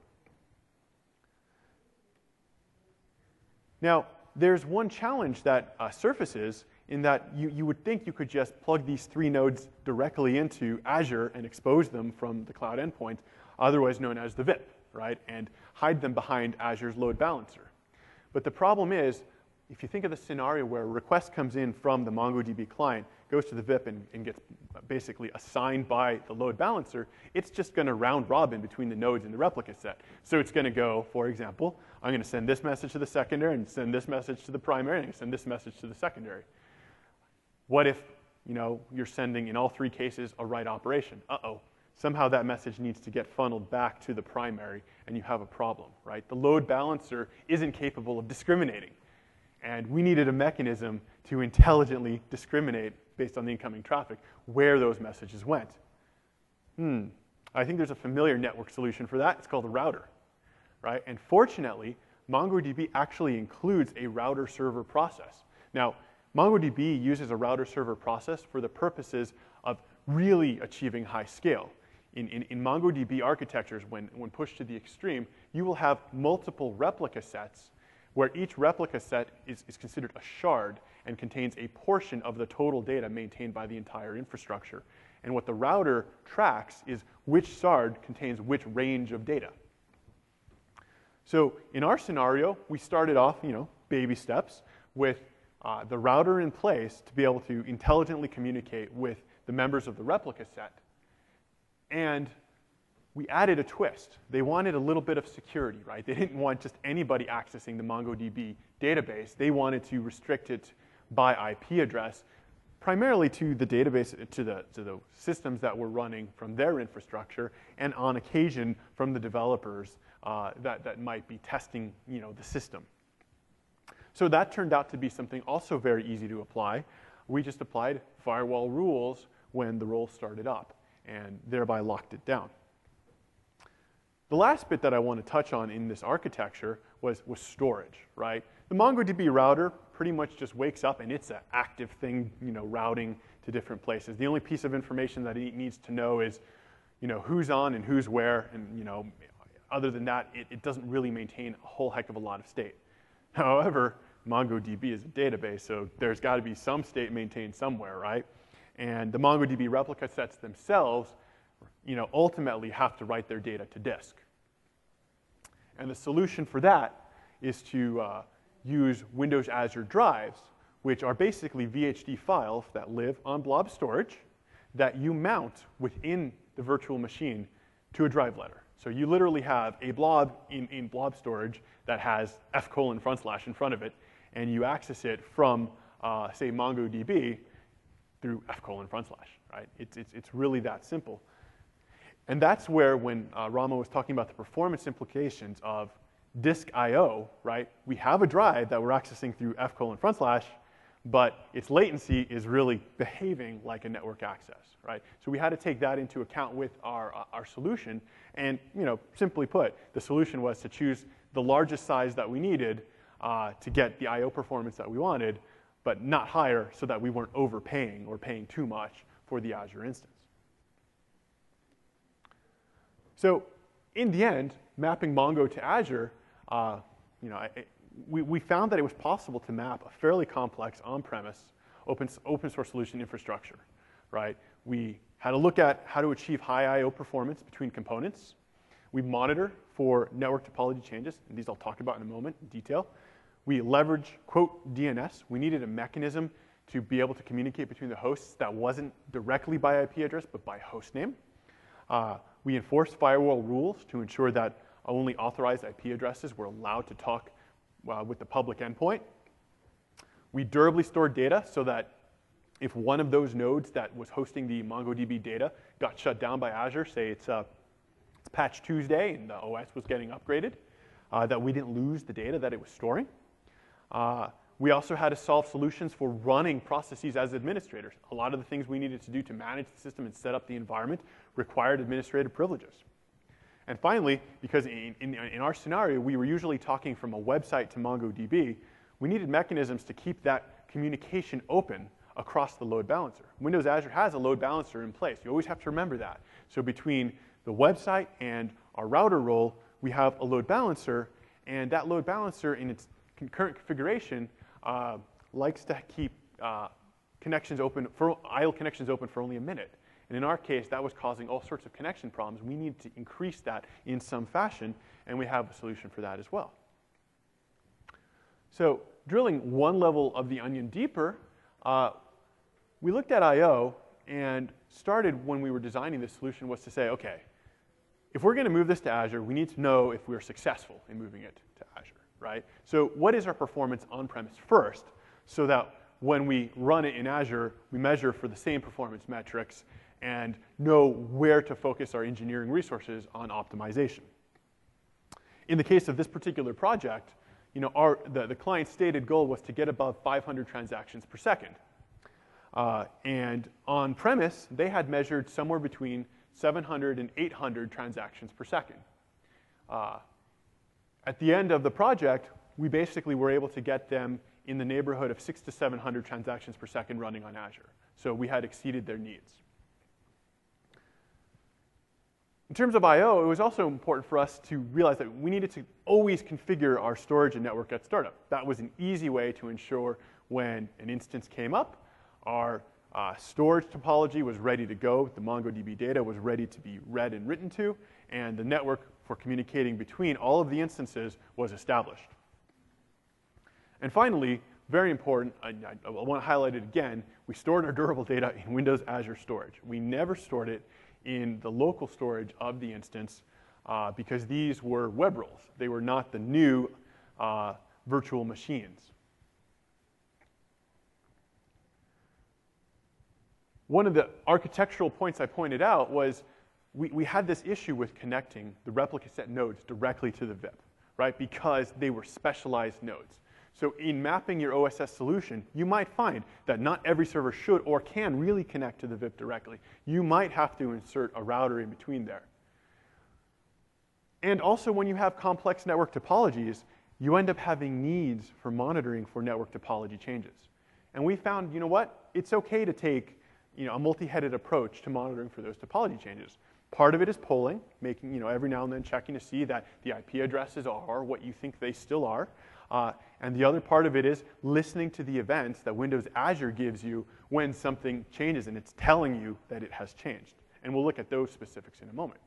Now, there's one challenge that uh, surfaces in that you, you would think you could just plug these three nodes directly into Azure and expose them from the cloud endpoint, otherwise known as the V I P, right? And hide them behind Azure's load balancer. But the problem is, if you think of the scenario where a request comes in from the MongoDB client, goes to the V I P and, and gets basically assigned by the load balancer, it's just going to round robin between the nodes in the replica set. So it's going to go, for example, I'm going to send this message to the secondary and send this message to the primary and send this message to the secondary. What if you know, you're sending, in all three cases, a write operation? Uh-oh. Somehow that message needs to get funneled back to the primary, and you have a problem, right? The load balancer isn't capable of discriminating. And we needed a mechanism to intelligently discriminate, based on the incoming traffic, where those messages went. Hmm. I think there's a familiar network solution for that. It's called a router, right? And fortunately, MongoDB actually includes a router server process. Now, MongoDB uses a router server process for the purposes of really achieving high scale. In, in, in MongoDB architectures, when, when pushed to the extreme, you will have multiple replica sets where each replica set is, is considered a shard and contains a portion of the total data maintained by the entire infrastructure. And what the router tracks is which shard contains which range of data. So in our scenario, we started off, you know, baby steps with uh, the router in place to be able to intelligently communicate with the members of the replica set. And we added a twist. They wanted a little bit of security, right? They didn't want just anybody accessing the MongoDB database. They wanted to restrict it by I P address, primarily to the database, to the, to the systems that were running from their infrastructure, and on occasion from the developers uh, that, that might be testing, you know, the system. So that turned out to be something also very easy to apply. We just applied firewall rules when the role started up, and thereby locked it down. The last bit that I want to touch on in this architecture was, was storage, right? The MongoDB router pretty much just wakes up and it's an active thing, you know, routing to different places. The only piece of information that it needs to know is, you know, who's on and who's where, and, you know, other than that, it, it doesn't really maintain a whole heck of a lot of state. However, MongoDB is a database, so there's got to be some state maintained somewhere, right? And the MongoDB replica sets themselves, you know, ultimately have to write their data to disk. And the solution for that is to uh, use Windows Azure drives, which are basically V H D files that live on blob storage that you mount within the virtual machine to a drive letter. So you literally have a blob in, in blob storage that has F colon front slash in front of it, and you access it from, uh, say, MongoDB through F colon front slash, right? It's, it's, it's really that simple. And that's where, when uh, Rama was talking about the performance implications of disk I O, right? We have a drive that we're accessing through F colon front slash, but its latency is really behaving like a network access, right? So we had to take that into account with our, uh, our solution. And, you know, simply put, the solution was to choose the largest size that we needed uh, to get the I O performance that we wanted, but not higher, so that we weren't overpaying or paying too much for the Azure instance. So in the end, mapping Mongo to Azure, uh, you know, I, we, we found that it was possible to map a fairly complex on-premise open, open source solution infrastructure, right? We had a look at how to achieve high I O performance between components. We monitor for network topology changes, and these I'll talk about in a moment in detail. We leverage, quote, D N S. We needed a mechanism to be able to communicate between the hosts that wasn't directly by I P address, but by host name. Uh, we enforced firewall rules to ensure that only authorized I P addresses were allowed to talk uh, with the public endpoint. We durably stored data so that if one of those nodes that was hosting the MongoDB data got shut down by Azure, say it's, uh, it's Patch Tuesday and the O S was getting upgraded, uh, that we didn't lose the data that it was storing. Uh, we also had to solve solutions for running processes as administrators. A lot of the things we needed to do to manage the system and set up the environment required administrative privileges. And finally, because in, in, in our scenario, we were usually talking from a website to MongoDB, we needed mechanisms to keep that communication open across the load balancer. Windows Azure has a load balancer in place. You always have to remember that. So between the website and our router role, we have a load balancer, and that load balancer in its concurrent configuration uh, likes to keep uh, connections open, for idle connections open for only a minute. And in our case, that was causing all sorts of connection problems. We need to increase that in some fashion, and we have a solution for that as well. So drilling one level of the onion deeper, uh, we looked at I O and started when we were designing this solution was to say, okay, if we're going to move this to Azure, we need to know if we're successful in moving it to Azure, right? So what is our performance on-premise first, so that when we run it in Azure, we measure for the same performance metrics and know where to focus our engineering resources on optimization. In the case of this particular project, you know, our, the, the client's stated goal was to get above five hundred transactions per second. Uh, and on premise, they had measured somewhere between seven hundred and eight hundred transactions per second. Uh, at the end of the project, we basically were able to get them in the neighborhood of six to seven hundred transactions per second running on Azure. So we had exceeded their needs. In terms of I O, it was also important for us to realize that we needed to always configure our storage and network at startup. That was an easy way to ensure when an instance came up, our uh, storage topology was ready to go, the MongoDB data was ready to be read and written to, and the network for communicating between all of the instances was established. And finally, very important, I, I, I want to highlight it again, we stored our durable data in Windows Azure Storage. We never stored it in the local storage of the instance uh, because these were web roles. They were not the new uh, virtual machines. One of the architectural points I pointed out was we, we had this issue with connecting the replicate set nodes directly to the V I P, right? Because they were specialized nodes. So in mapping your O S S solution, you might find that not every server should or can really connect to the V I P directly. You might have to insert a router in between there. And also when you have complex network topologies, you end up having needs for monitoring for network topology changes. And we found, you know what? It's okay to take you know, a multi-headed approach to monitoring for those topology changes. Part of it is polling, making, you know, every now and then checking to see that the I P addresses are what you think they still are. Uh, and the other part of it is listening to the events that Windows Azure gives you when something changes and it's telling you that it has changed. And we'll look at those specifics in a moment.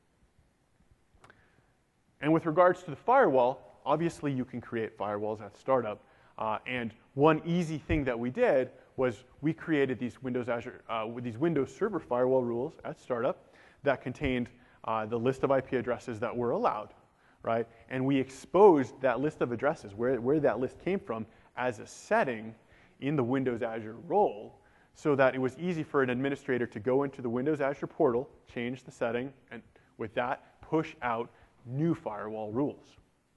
And with regards to the firewall, obviously you can create firewalls at startup. Uh, and one easy thing that we did was we created these Windows Azure, uh, with these Windows Server firewall rules at startup that contained uh, the list of I P addresses that were allowed, right? And we exposed that list of addresses, where, where that list came from, as a setting in the Windows Azure role so that it was easy for an administrator to go into the Windows Azure portal, change the setting, and with that, push out new firewall rules.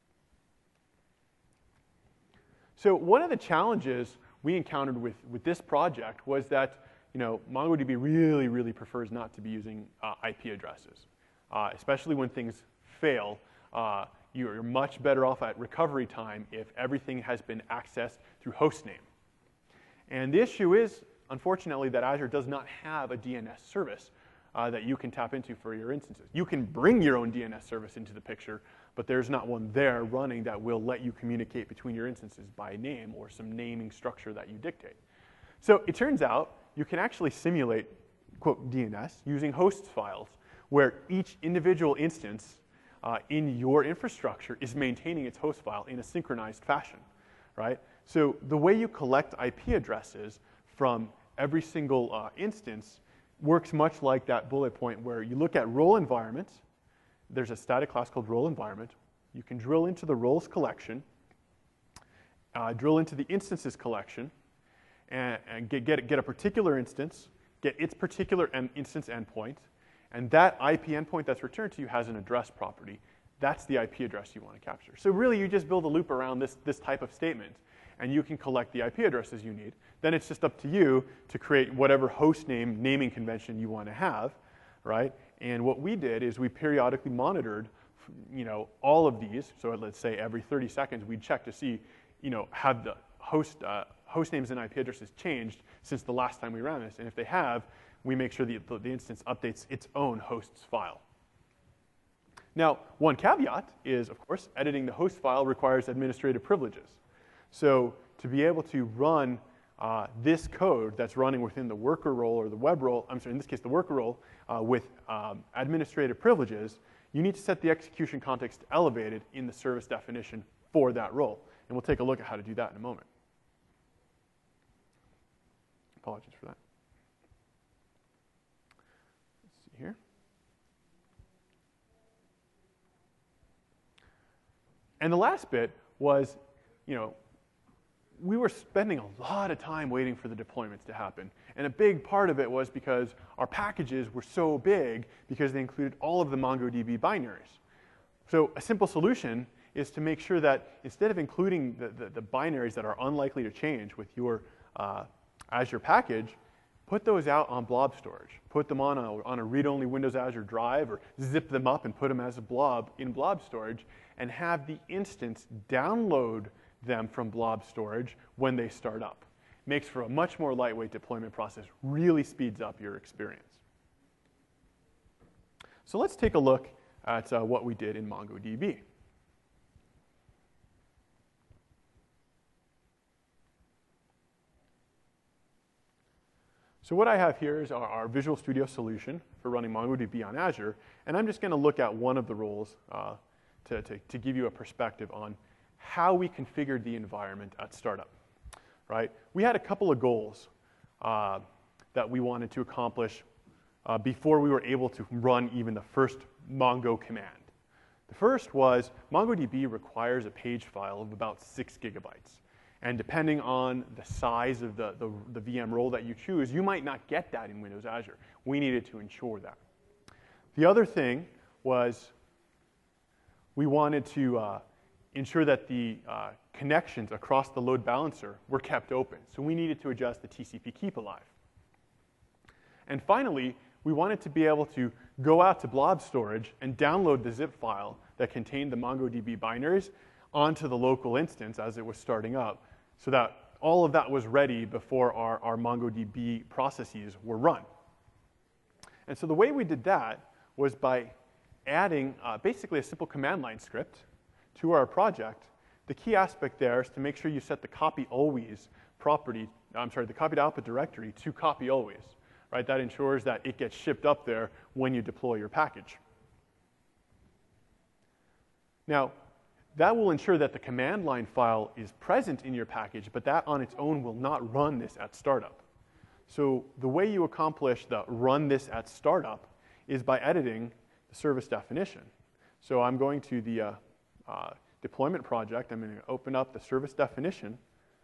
So one of the challenges we encountered with, with this project was that you know, MongoDB really, really prefers not to be using uh, I P addresses, uh, especially when things fail. Uh, you're much better off at recovery time if everything has been accessed through hostname. And the issue is, unfortunately, that Azure does not have a D N S service uh, that you can tap into for your instances. You can bring your own D N S service into the picture, but there's not one there running that will let you communicate between your instances by name or some naming structure that you dictate. So it turns out you can actually simulate, quote, D N S using hosts files where each individual instance uh, in your infrastructure is maintaining its host file in a synchronized fashion, right? So the way you collect I P addresses from every single uh, instance works much like that bullet point where you look at role environments. There's a static class called role environment. You can drill into the roles collection, uh, drill into the instances collection, and, and get, get, get a particular instance, get its particular en instance endpoint, and that I P endpoint that's returned to you has an address property. That's the I P address you want to capture. So really, you just build a loop around this, this type of statement, and you can collect the I P addresses you need. Then it's just up to you to create whatever host name naming convention you want to have, right? And what we did is we periodically monitored, you know, all of these. So let's say every thirty seconds, we'd check to see, you know, have the host, uh, host names and I P addresses changed since the last time we ran this. And if they have, we make sure the, the instance updates its own hosts file. Now, one caveat is, of course, editing the host file requires administrative privileges. So to be able to run uh, this code that's running within the worker role or the web role, I'm sorry, in this case, the worker role, uh, with um, administrative privileges, you need to set the execution context to elevated in the service definition for that role. And we'll take a look at how to do that in a moment. Apologies for that. Let's see here. And the last bit was, you know, we were spending a lot of time waiting for the deployments to happen. And a big part of it was because our packages were so big because they included all of the MongoDB binaries. So a simple solution is to make sure that instead of including the, the, the binaries that are unlikely to change with your uh, Azure package, put those out on blob storage. Put them on a, on a read-only Windows Azure drive or zip them up and put them as a blob in blob storage and have the instance download them from blob storage when they start up. Makes for a much more lightweight deployment process, really speeds up your experience. So let's take a look at uh, what we did in MongoDB. So what I have here is our, our Visual Studio solution for running MongoDB on Azure, and I'm just going to look at one of the roles uh, to, to, to give you a perspective on how we configured the environment at startup. Right? We had a couple of goals uh, that we wanted to accomplish uh, before we were able to run even the first Mongo command. The first was MongoDB requires a page file of about six gigabytes. And depending on the size of the, the, the V M role that you choose, you might not get that in Windows Azure. We needed to ensure that. The other thing was we wanted to uh, ensure that the uh, connections across the load balancer were kept open. So we needed to adjust the T C P keep alive. And finally, we wanted to be able to go out to blob storage and download the zip file that contained the MongoDB binaries onto the local instance as it was starting up, so that all of that was ready before our, our MongoDB processes were run. And so the way we did that was by adding uh, basically a simple command line script to our project. The key aspect there is to make sure you set the copy always property, I'm sorry, the copy to output directory to copy always. Right? That ensures that it gets shipped up there when you deploy your package. Now, that will ensure that the command line file is present in your package, but that on its own will not run this at startup. So the way you accomplish the run this at startup is by editing the service definition. So I'm going to the uh, uh, deployment project. I'm going to open up the service definition.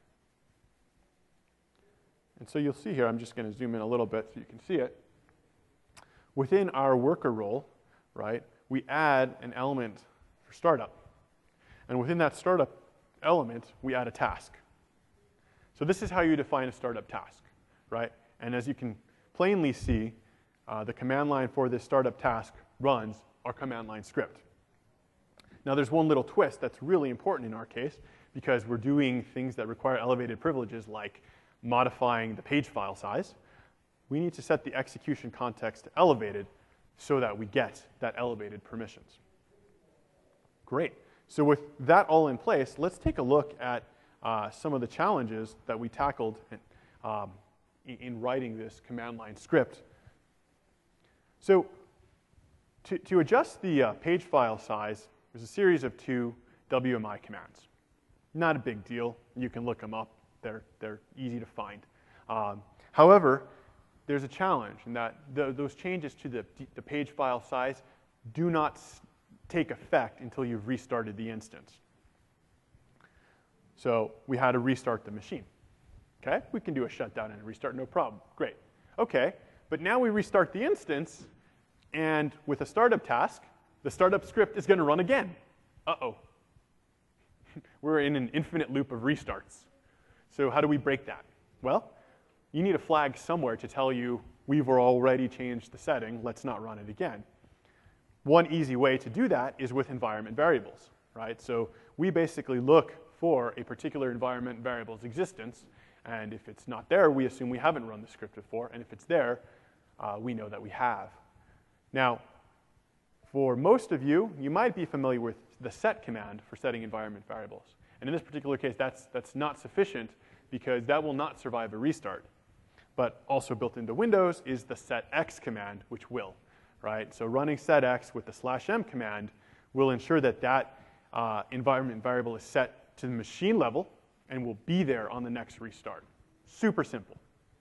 And so you'll see here, I'm just going to zoom in a little bit so you can see it. Within our worker role, right, we add an element for startup. And within that startup element, we add a task. So this is how you define a startup task, right? And as you can plainly see, uh, the command line for this startup task runs our command line script. Now there's one little twist that's really important in our case, because we're doing things that require elevated privileges like modifying the page file size. We need to set the execution context to elevated so that we get that elevated permissions. Great. So with that all in place, let's take a look at uh, some of the challenges that we tackled in, um, in, in writing this command line script. So to, to adjust the uh, page file size, there's a series of two W M I commands. Not a big deal. You can look them up. They're, they're easy to find. Um, however, there's a challenge in that the, those changes to the, the page file size do not take effect until you've restarted the instance. So we had to restart the machine. Okay, we can do a shutdown and a restart, no problem. Great. Okay, but now we restart the instance, and with a startup task, the startup script is going to run again. Uh-oh. We're in an infinite loop of restarts. So how do we break that? Well, you need a flag somewhere to tell you we've already changed the setting, let's not run it again. One easy way to do that is with environment variables, right? So we basically look for a particular environment variable's existence, and if it's not there, we assume we haven't run the script before, and if it's there, uh, we know that we have. Now, for most of you, you might be familiar with the set command for setting environment variables. And in this particular case, that's, that's not sufficient because that will not survive a restart. But also built into Windows is the setx command, which will, right? So running setx with the slash m command will ensure that that uh, environment variable is set to the machine level and will be there on the next restart. Super simple.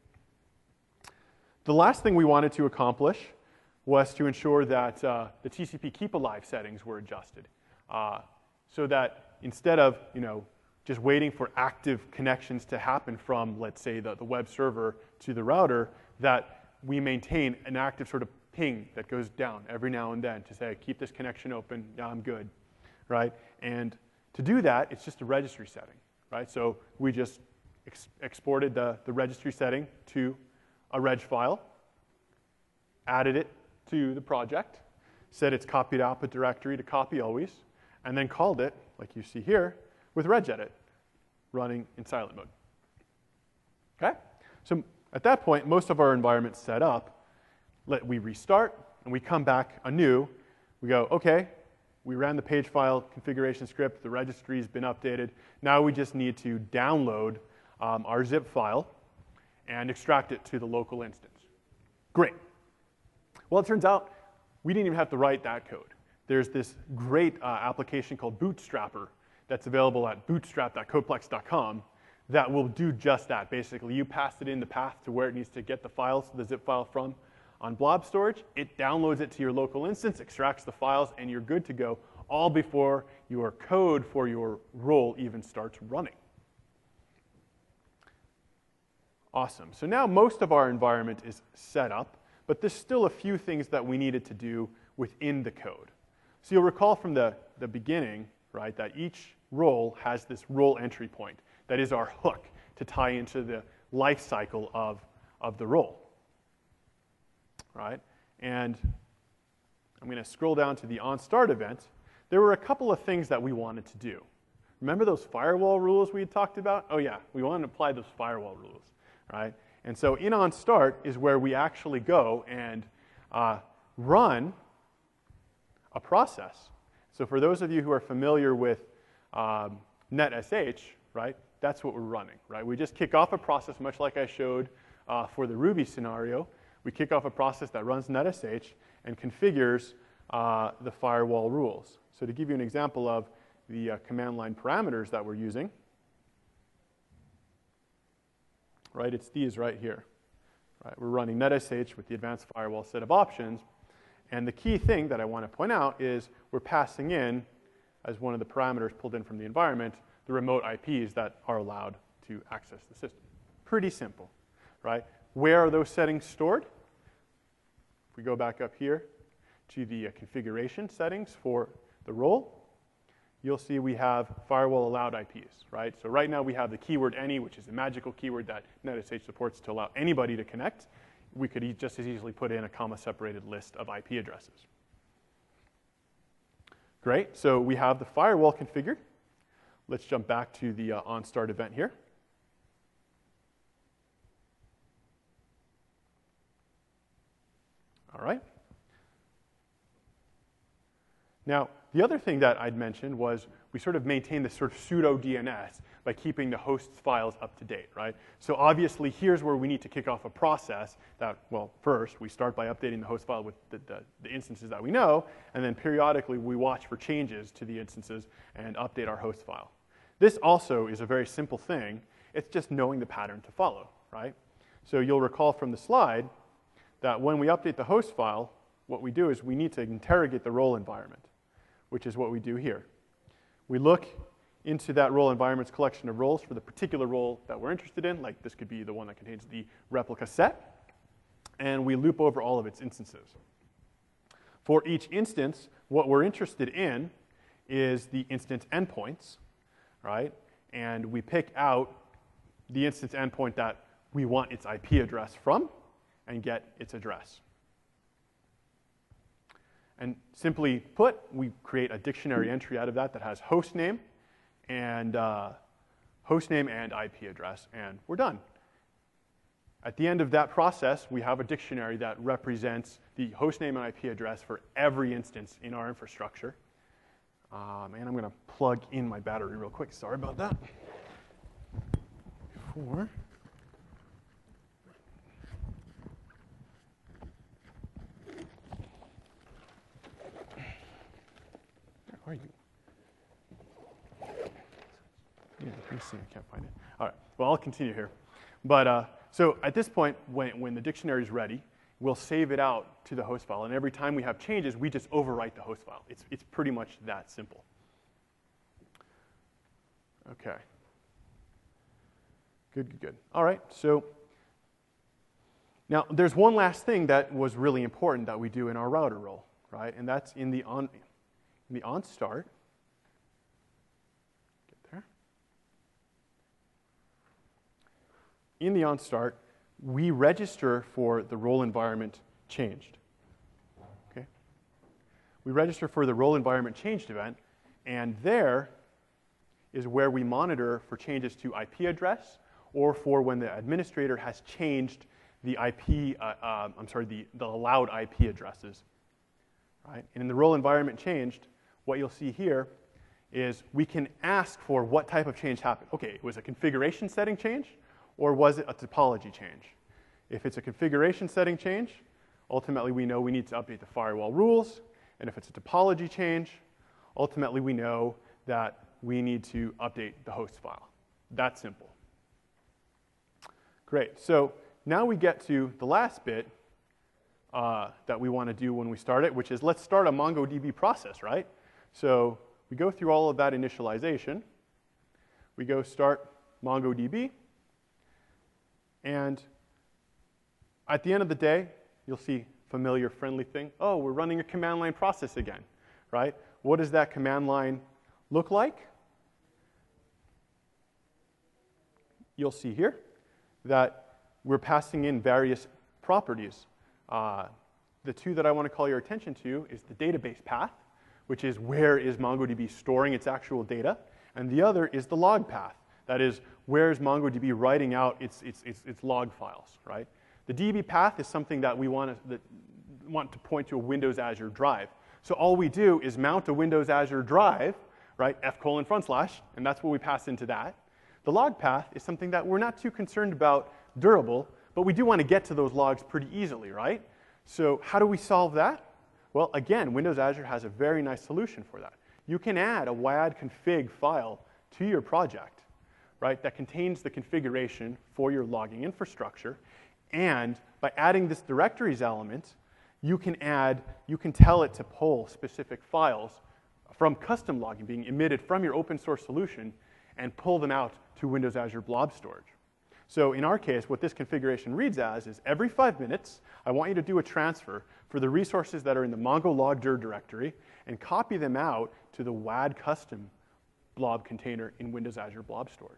The last thing we wanted to accomplish was to ensure that uh, the T C P keep alive settings were adjusted, uh, so that instead of, you know, just waiting for active connections to happen from, let's say, the, the web server to the router, that we maintain an active sort of ping that goes down every now and then to say, keep this connection open, yeah, I'm good, right? And to do that, it's just a registry setting, right? So we just ex exported the, the registry setting to a reg file, added it to the project, set its copy to output directory to copy always, and then called it, like you see here, with regedit running in silent mode. Okay? So at that point, most of our environment's set up. Let we restart, and we come back anew, we go, okay, we ran the page file configuration script, the registry's been updated. Now we just need to download um, our zip file and extract it to the local instance. Great. Well, it turns out we didn't even have to write that code. There's this great uh, application called Bootstrapper that's available at bootstrap dot codeplex dot com that will do just that. Basically, you pass it in the path to where it needs to get the files, the zip file from on blob storage. It downloads it to your local instance, extracts the files, and you're good to go, all before your code for your role even starts running. Awesome. So now most of our environment is set up, but there's still a few things that we needed to do within the code. So you'll recall from the, the beginning, right, that each role has this role entry point. That is our hook to tie into the life cycle of, of the role. Right? And I'm going to scroll down to the onStart event. There were a couple of things that we wanted to do. Remember those firewall rules we had talked about? Oh yeah, we wanted to apply those firewall rules. Right? And so in onStart is where we actually go and uh, run a process. So for those of you who are familiar with um, NetSH, right, that's what we're running. Right? We just kick off a process, much like I showed uh, for the Ruby scenario. We kick off a process that runs NetSH and configures uh, the firewall rules. So to give you an example of the uh, command line parameters that we're using, right, it's these right here. Right, we're running NetSH with the advanced firewall set of options. And the key thing that I want to point out is we're passing in, as one of the parameters pulled in from the environment, the remote I Ps that are allowed to access the system. Pretty simple, right? Where are those settings stored? If we go back up here to the uh, configuration settings for the role, you'll see we have firewall allowed I Ps, right? So right now we have the keyword any, which is a magical keyword that NetSH supports to allow anybody to connect. We could e just as easily put in a comma-separated list of I P addresses. Great, so we have the firewall configured. Let's jump back to the uh, onStart event here. All right. Now, the other thing that I'd mentioned was we sort of maintain this sort of pseudo D N S by keeping the host's files up to date, right? So obviously, here's where we need to kick off a process that, well, first, we start by updating the host file with the, the, the instances that we know, and then periodically, we watch for changes to the instances and update our host file. This also is a very simple thing. It's just knowing the pattern to follow, right? So you'll recall from the slide that when we update the host file, what we do is we need to interrogate the role environment, which is what we do here. We look into that role environment's collection of roles for the particular role that we're interested in, like this could be the one that contains the replica set, and we loop over all of its instances. For each instance, what we're interested in is the instance endpoints, right? And we pick out the instance endpoint that we want its I P address from and get its address. And simply put, we create a dictionary entry out of that that has host name and uh, host name and I P address, and we're done. At the end of that process, we have a dictionary that represents the host name and I P address for every instance in our infrastructure. Um, and I'm going to plug in my battery real quick. Sorry about that. Before. Where are you? Yeah, let me see. I can't find it. All right. Well, I'll continue here. But uh, so at this point, when, when the dictionary is ready, we'll save it out to the host file. And every time we have changes, we just overwrite the host file. It's, it's pretty much that simple. OK. Good, good, good. All right. So now there's one last thing that was really important that we do in our router role, right? And that's in the on. In the onStart, get there. In the onStart, we register for the role environment changed. Okay? We register for the role environment changed event, and there is where we monitor for changes to I P address or for when the administrator has changed the I P, uh, uh, I'm sorry, the, the allowed I P addresses right? And in the role environment changed, what you'll see here is we can ask for what type of change happened. Okay, was a configuration setting change, or was it a topology change? If it's a configuration setting change, ultimately we know we need to update the firewall rules, and if it's a topology change, ultimately we know that we need to update the host file. That simple. Great, so now we get to the last bit uh, that we want to do when we start it, which is let's start a MongoDB process, right? So we go through all of that initialization. We go start MongoDB. And at the end of the day, you'll see familiar friendly thing. Oh, we're running a command line process again, right? What does that command line look like? You'll see here that we're passing in various properties. Uh, the two that I want to call your attention to is the database path, which is where is MongoDB storing its actual data, and the other is the log path. That is, where is MongoDB writing out its, its, its, its log files, right? The D B path is something that we want to, that want to point to a Windows Azure drive. So all we do is mount a Windows Azure drive, right, F colon front slash, and that's what we pass into that. The log path is something that we're not too concerned about durable, but we do want to get to those logs pretty easily, right? So how do we solve that? Well, again, Windows Azure has a very nice solution for that. You can add a wad config file to your project, right, that contains the configuration for your logging infrastructure. And by adding this directories element, you can add, you can tell it to pull specific files from custom logging being emitted from your open source solution and pull them out to Windows Azure Blob Storage. So in our case, what this configuration reads as is every five minutes, I want you to do a transfer for the resources that are in the Mongo log dir directory and copy them out to the wad custom blob container in Windows Azure Blob Storage.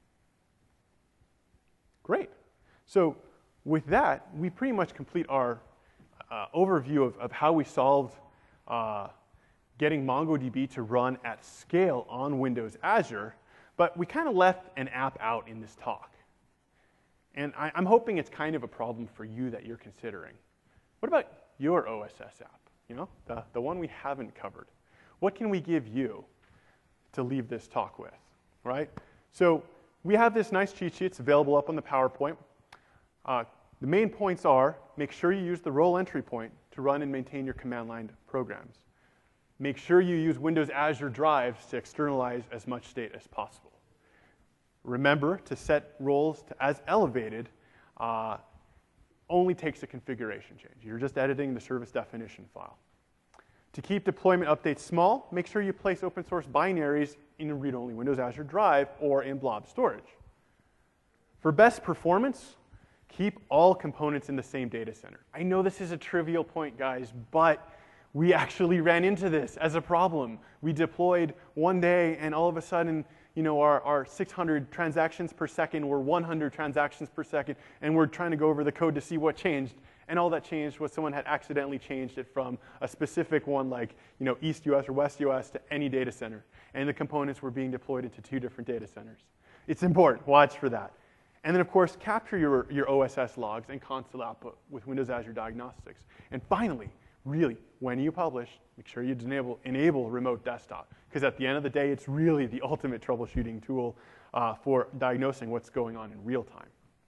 Great. So with that, we pretty much complete our uh, overview of, of how we solved uh, getting MongoDB to run at scale on Windows Azure, but we kind of left an app out in this talk. And I, I'm hoping it's kind of a problem for you that you're considering. What about your O S S app? You know, the, the one we haven't covered. What can we give you to leave this talk with, right? So we have this nice cheat sheet. It's available up on the PowerPoint. Uh, the main points are, make sure you use the role entry point to run and maintain your command line programs. Make sure you use Windows Azure drives to externalize as much state as possible. Remember to set roles to as elevated uh, only takes a configuration change. You're just editing the service definition file. To keep deployment updates small, make sure you place open source binaries in a read-only Windows Azure drive or in blob storage. For best performance, keep all components in the same data center. I know this is a trivial point, guys, but we actually ran into this as a problem. We deployed one day, and all of a sudden, you know, our, our six hundred transactions per second were one hundred transactions per second, and we're trying to go over the code to see what changed. And all that changed was someone had accidentally changed it from a specific one like, you know, East U S or West U S to any data center. And the components were being deployed into two different data centers. It's important. Watch for that. And then, of course, capture your, your O S S logs and console output with Windows Azure Diagnostics. And finally, really, when you publish, make sure you enable, enable remote desktop. Because at the end of the day, it's really the ultimate troubleshooting tool uh, for diagnosing what's going on in real time.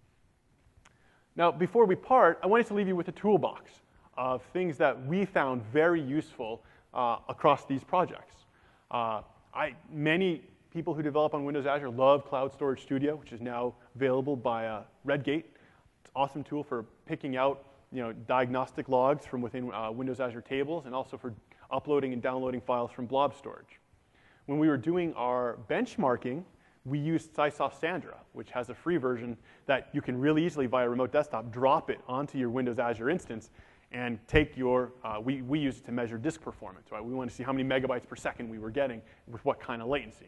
Now, before we part, I wanted to leave you with a toolbox of things that we found very useful uh, across these projects. Uh, I, many people who develop on Windows Azure love Cloud Storage Studio, which is now available by uh, Redgate. It's an awesome tool for picking out, you know, diagnostic logs from within uh, Windows Azure tables, and also for uploading and downloading files from blob storage. When we were doing our benchmarking, we used Sysoft Sandra, which has a free version that you can really easily, via remote desktop, drop it onto your Windows Azure instance and take your, uh, we, we use it to measure disk performance, right? We want to see how many megabytes per second we were getting with what kind of latency.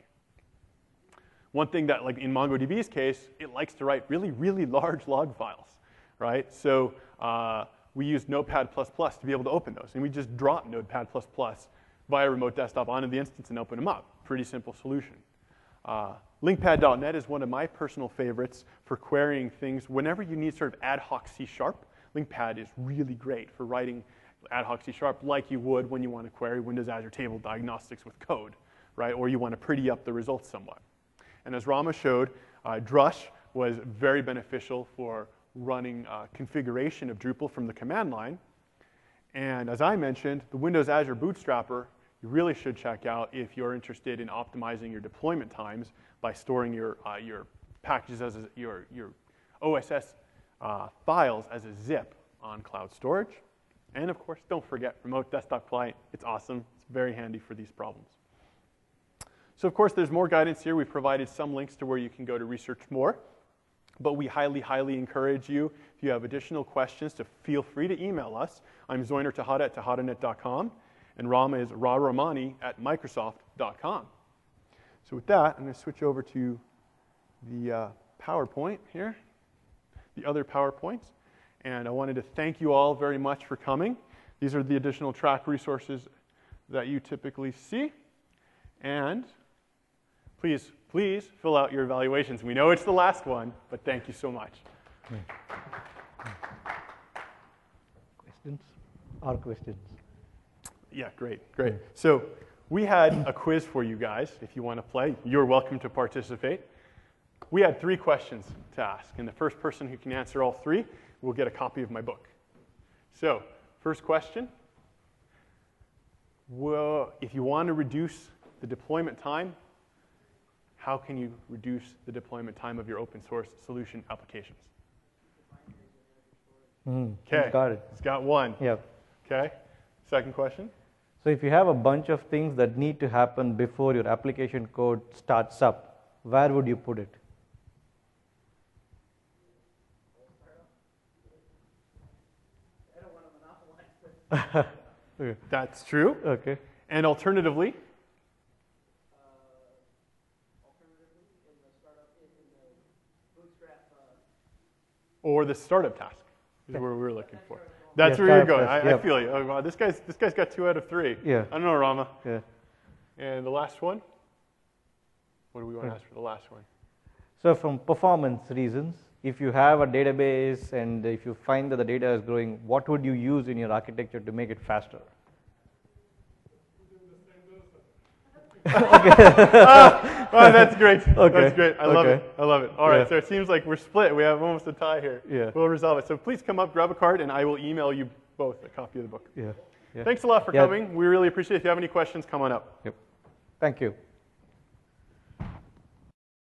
One thing that, like in MongoDB's case, it likes to write really, really large log files, right? So uh, we used Notepad plus plus to be able to open those. And we just drop Notepad plus plus via remote desktop onto the instance and open them up. Pretty simple solution. Uh, Linkpad dot net is one of my personal favorites for querying things. Whenever you need sort of ad hoc C sharp, Linkpad is really great for writing ad hoc C Sharp like you would when you want to query Windows Azure Table Diagnostics with code, right? Or you want to pretty up the results somewhat. And as Rama showed, uh, Drush was very beneficial for running uh, configuration of Drupal from the command line. And as I mentioned, the Windows Azure Bootstrapper, you really should check out if you're interested in optimizing your deployment times by storing your, uh, your packages as a, your, your O S S uh, files as a zip on cloud storage. And of course, don't forget Remote Desktop Client. It's awesome. It's very handy for these problems. So of course, there's more guidance here. We've provided some links to where you can go to research more. But we highly, highly encourage you, if you have additional questions, to feel free to email us. I'm Zoiner Tejada at tejadanet dot com, and Rama is raramani at microsoft dot com. So with that, I'm going to switch over to the uh, PowerPoint here, the other PowerPoints. And I wanted to thank you all very much for coming. These are the additional track resources that you typically see. And please, please fill out your evaluations. We know it's the last one, but thank you so much. Questions? Our questions. Yeah, great, great. So we had a quiz for you guys. If you want to play, you're welcome to participate. We had three questions to ask, and the first person who can answer all three will get a copy of my book. So, first question. Well, if you want to reduce the deployment time, how can you reduce the deployment time of your open source solution applications? Mm, Okay, got it. It's got one. Yep. Okay, second question. So if you have a bunch of things that need to happen before your application code starts up, where would you put it? Okay. That's true. Okay. And alternatively, or the startup task is where we're looking for. That's Yeah, where you're startup going. I, task, I yep. feel you. Oh, wow, this guy's this guy's got two out of three. Yeah. I don't know, Rama. Yeah. And the last one. What do we want to Hmm. ask for the last one? So from performance reasons, if you have a database and if you find that the data is growing, what would you use in your architecture to make it faster? Oh, that's great. Okay. That's great. I love Okay. it. I love it. All right, Yeah. so it seems like we're split. We have almost a tie here. Yeah. We'll resolve it. So please come up, grab a card, and I will email you both a copy of the book. Yeah. Yeah. Thanks a lot for Yeah. coming. We really appreciate it. If you have any questions, come on up. Yep. Thank you.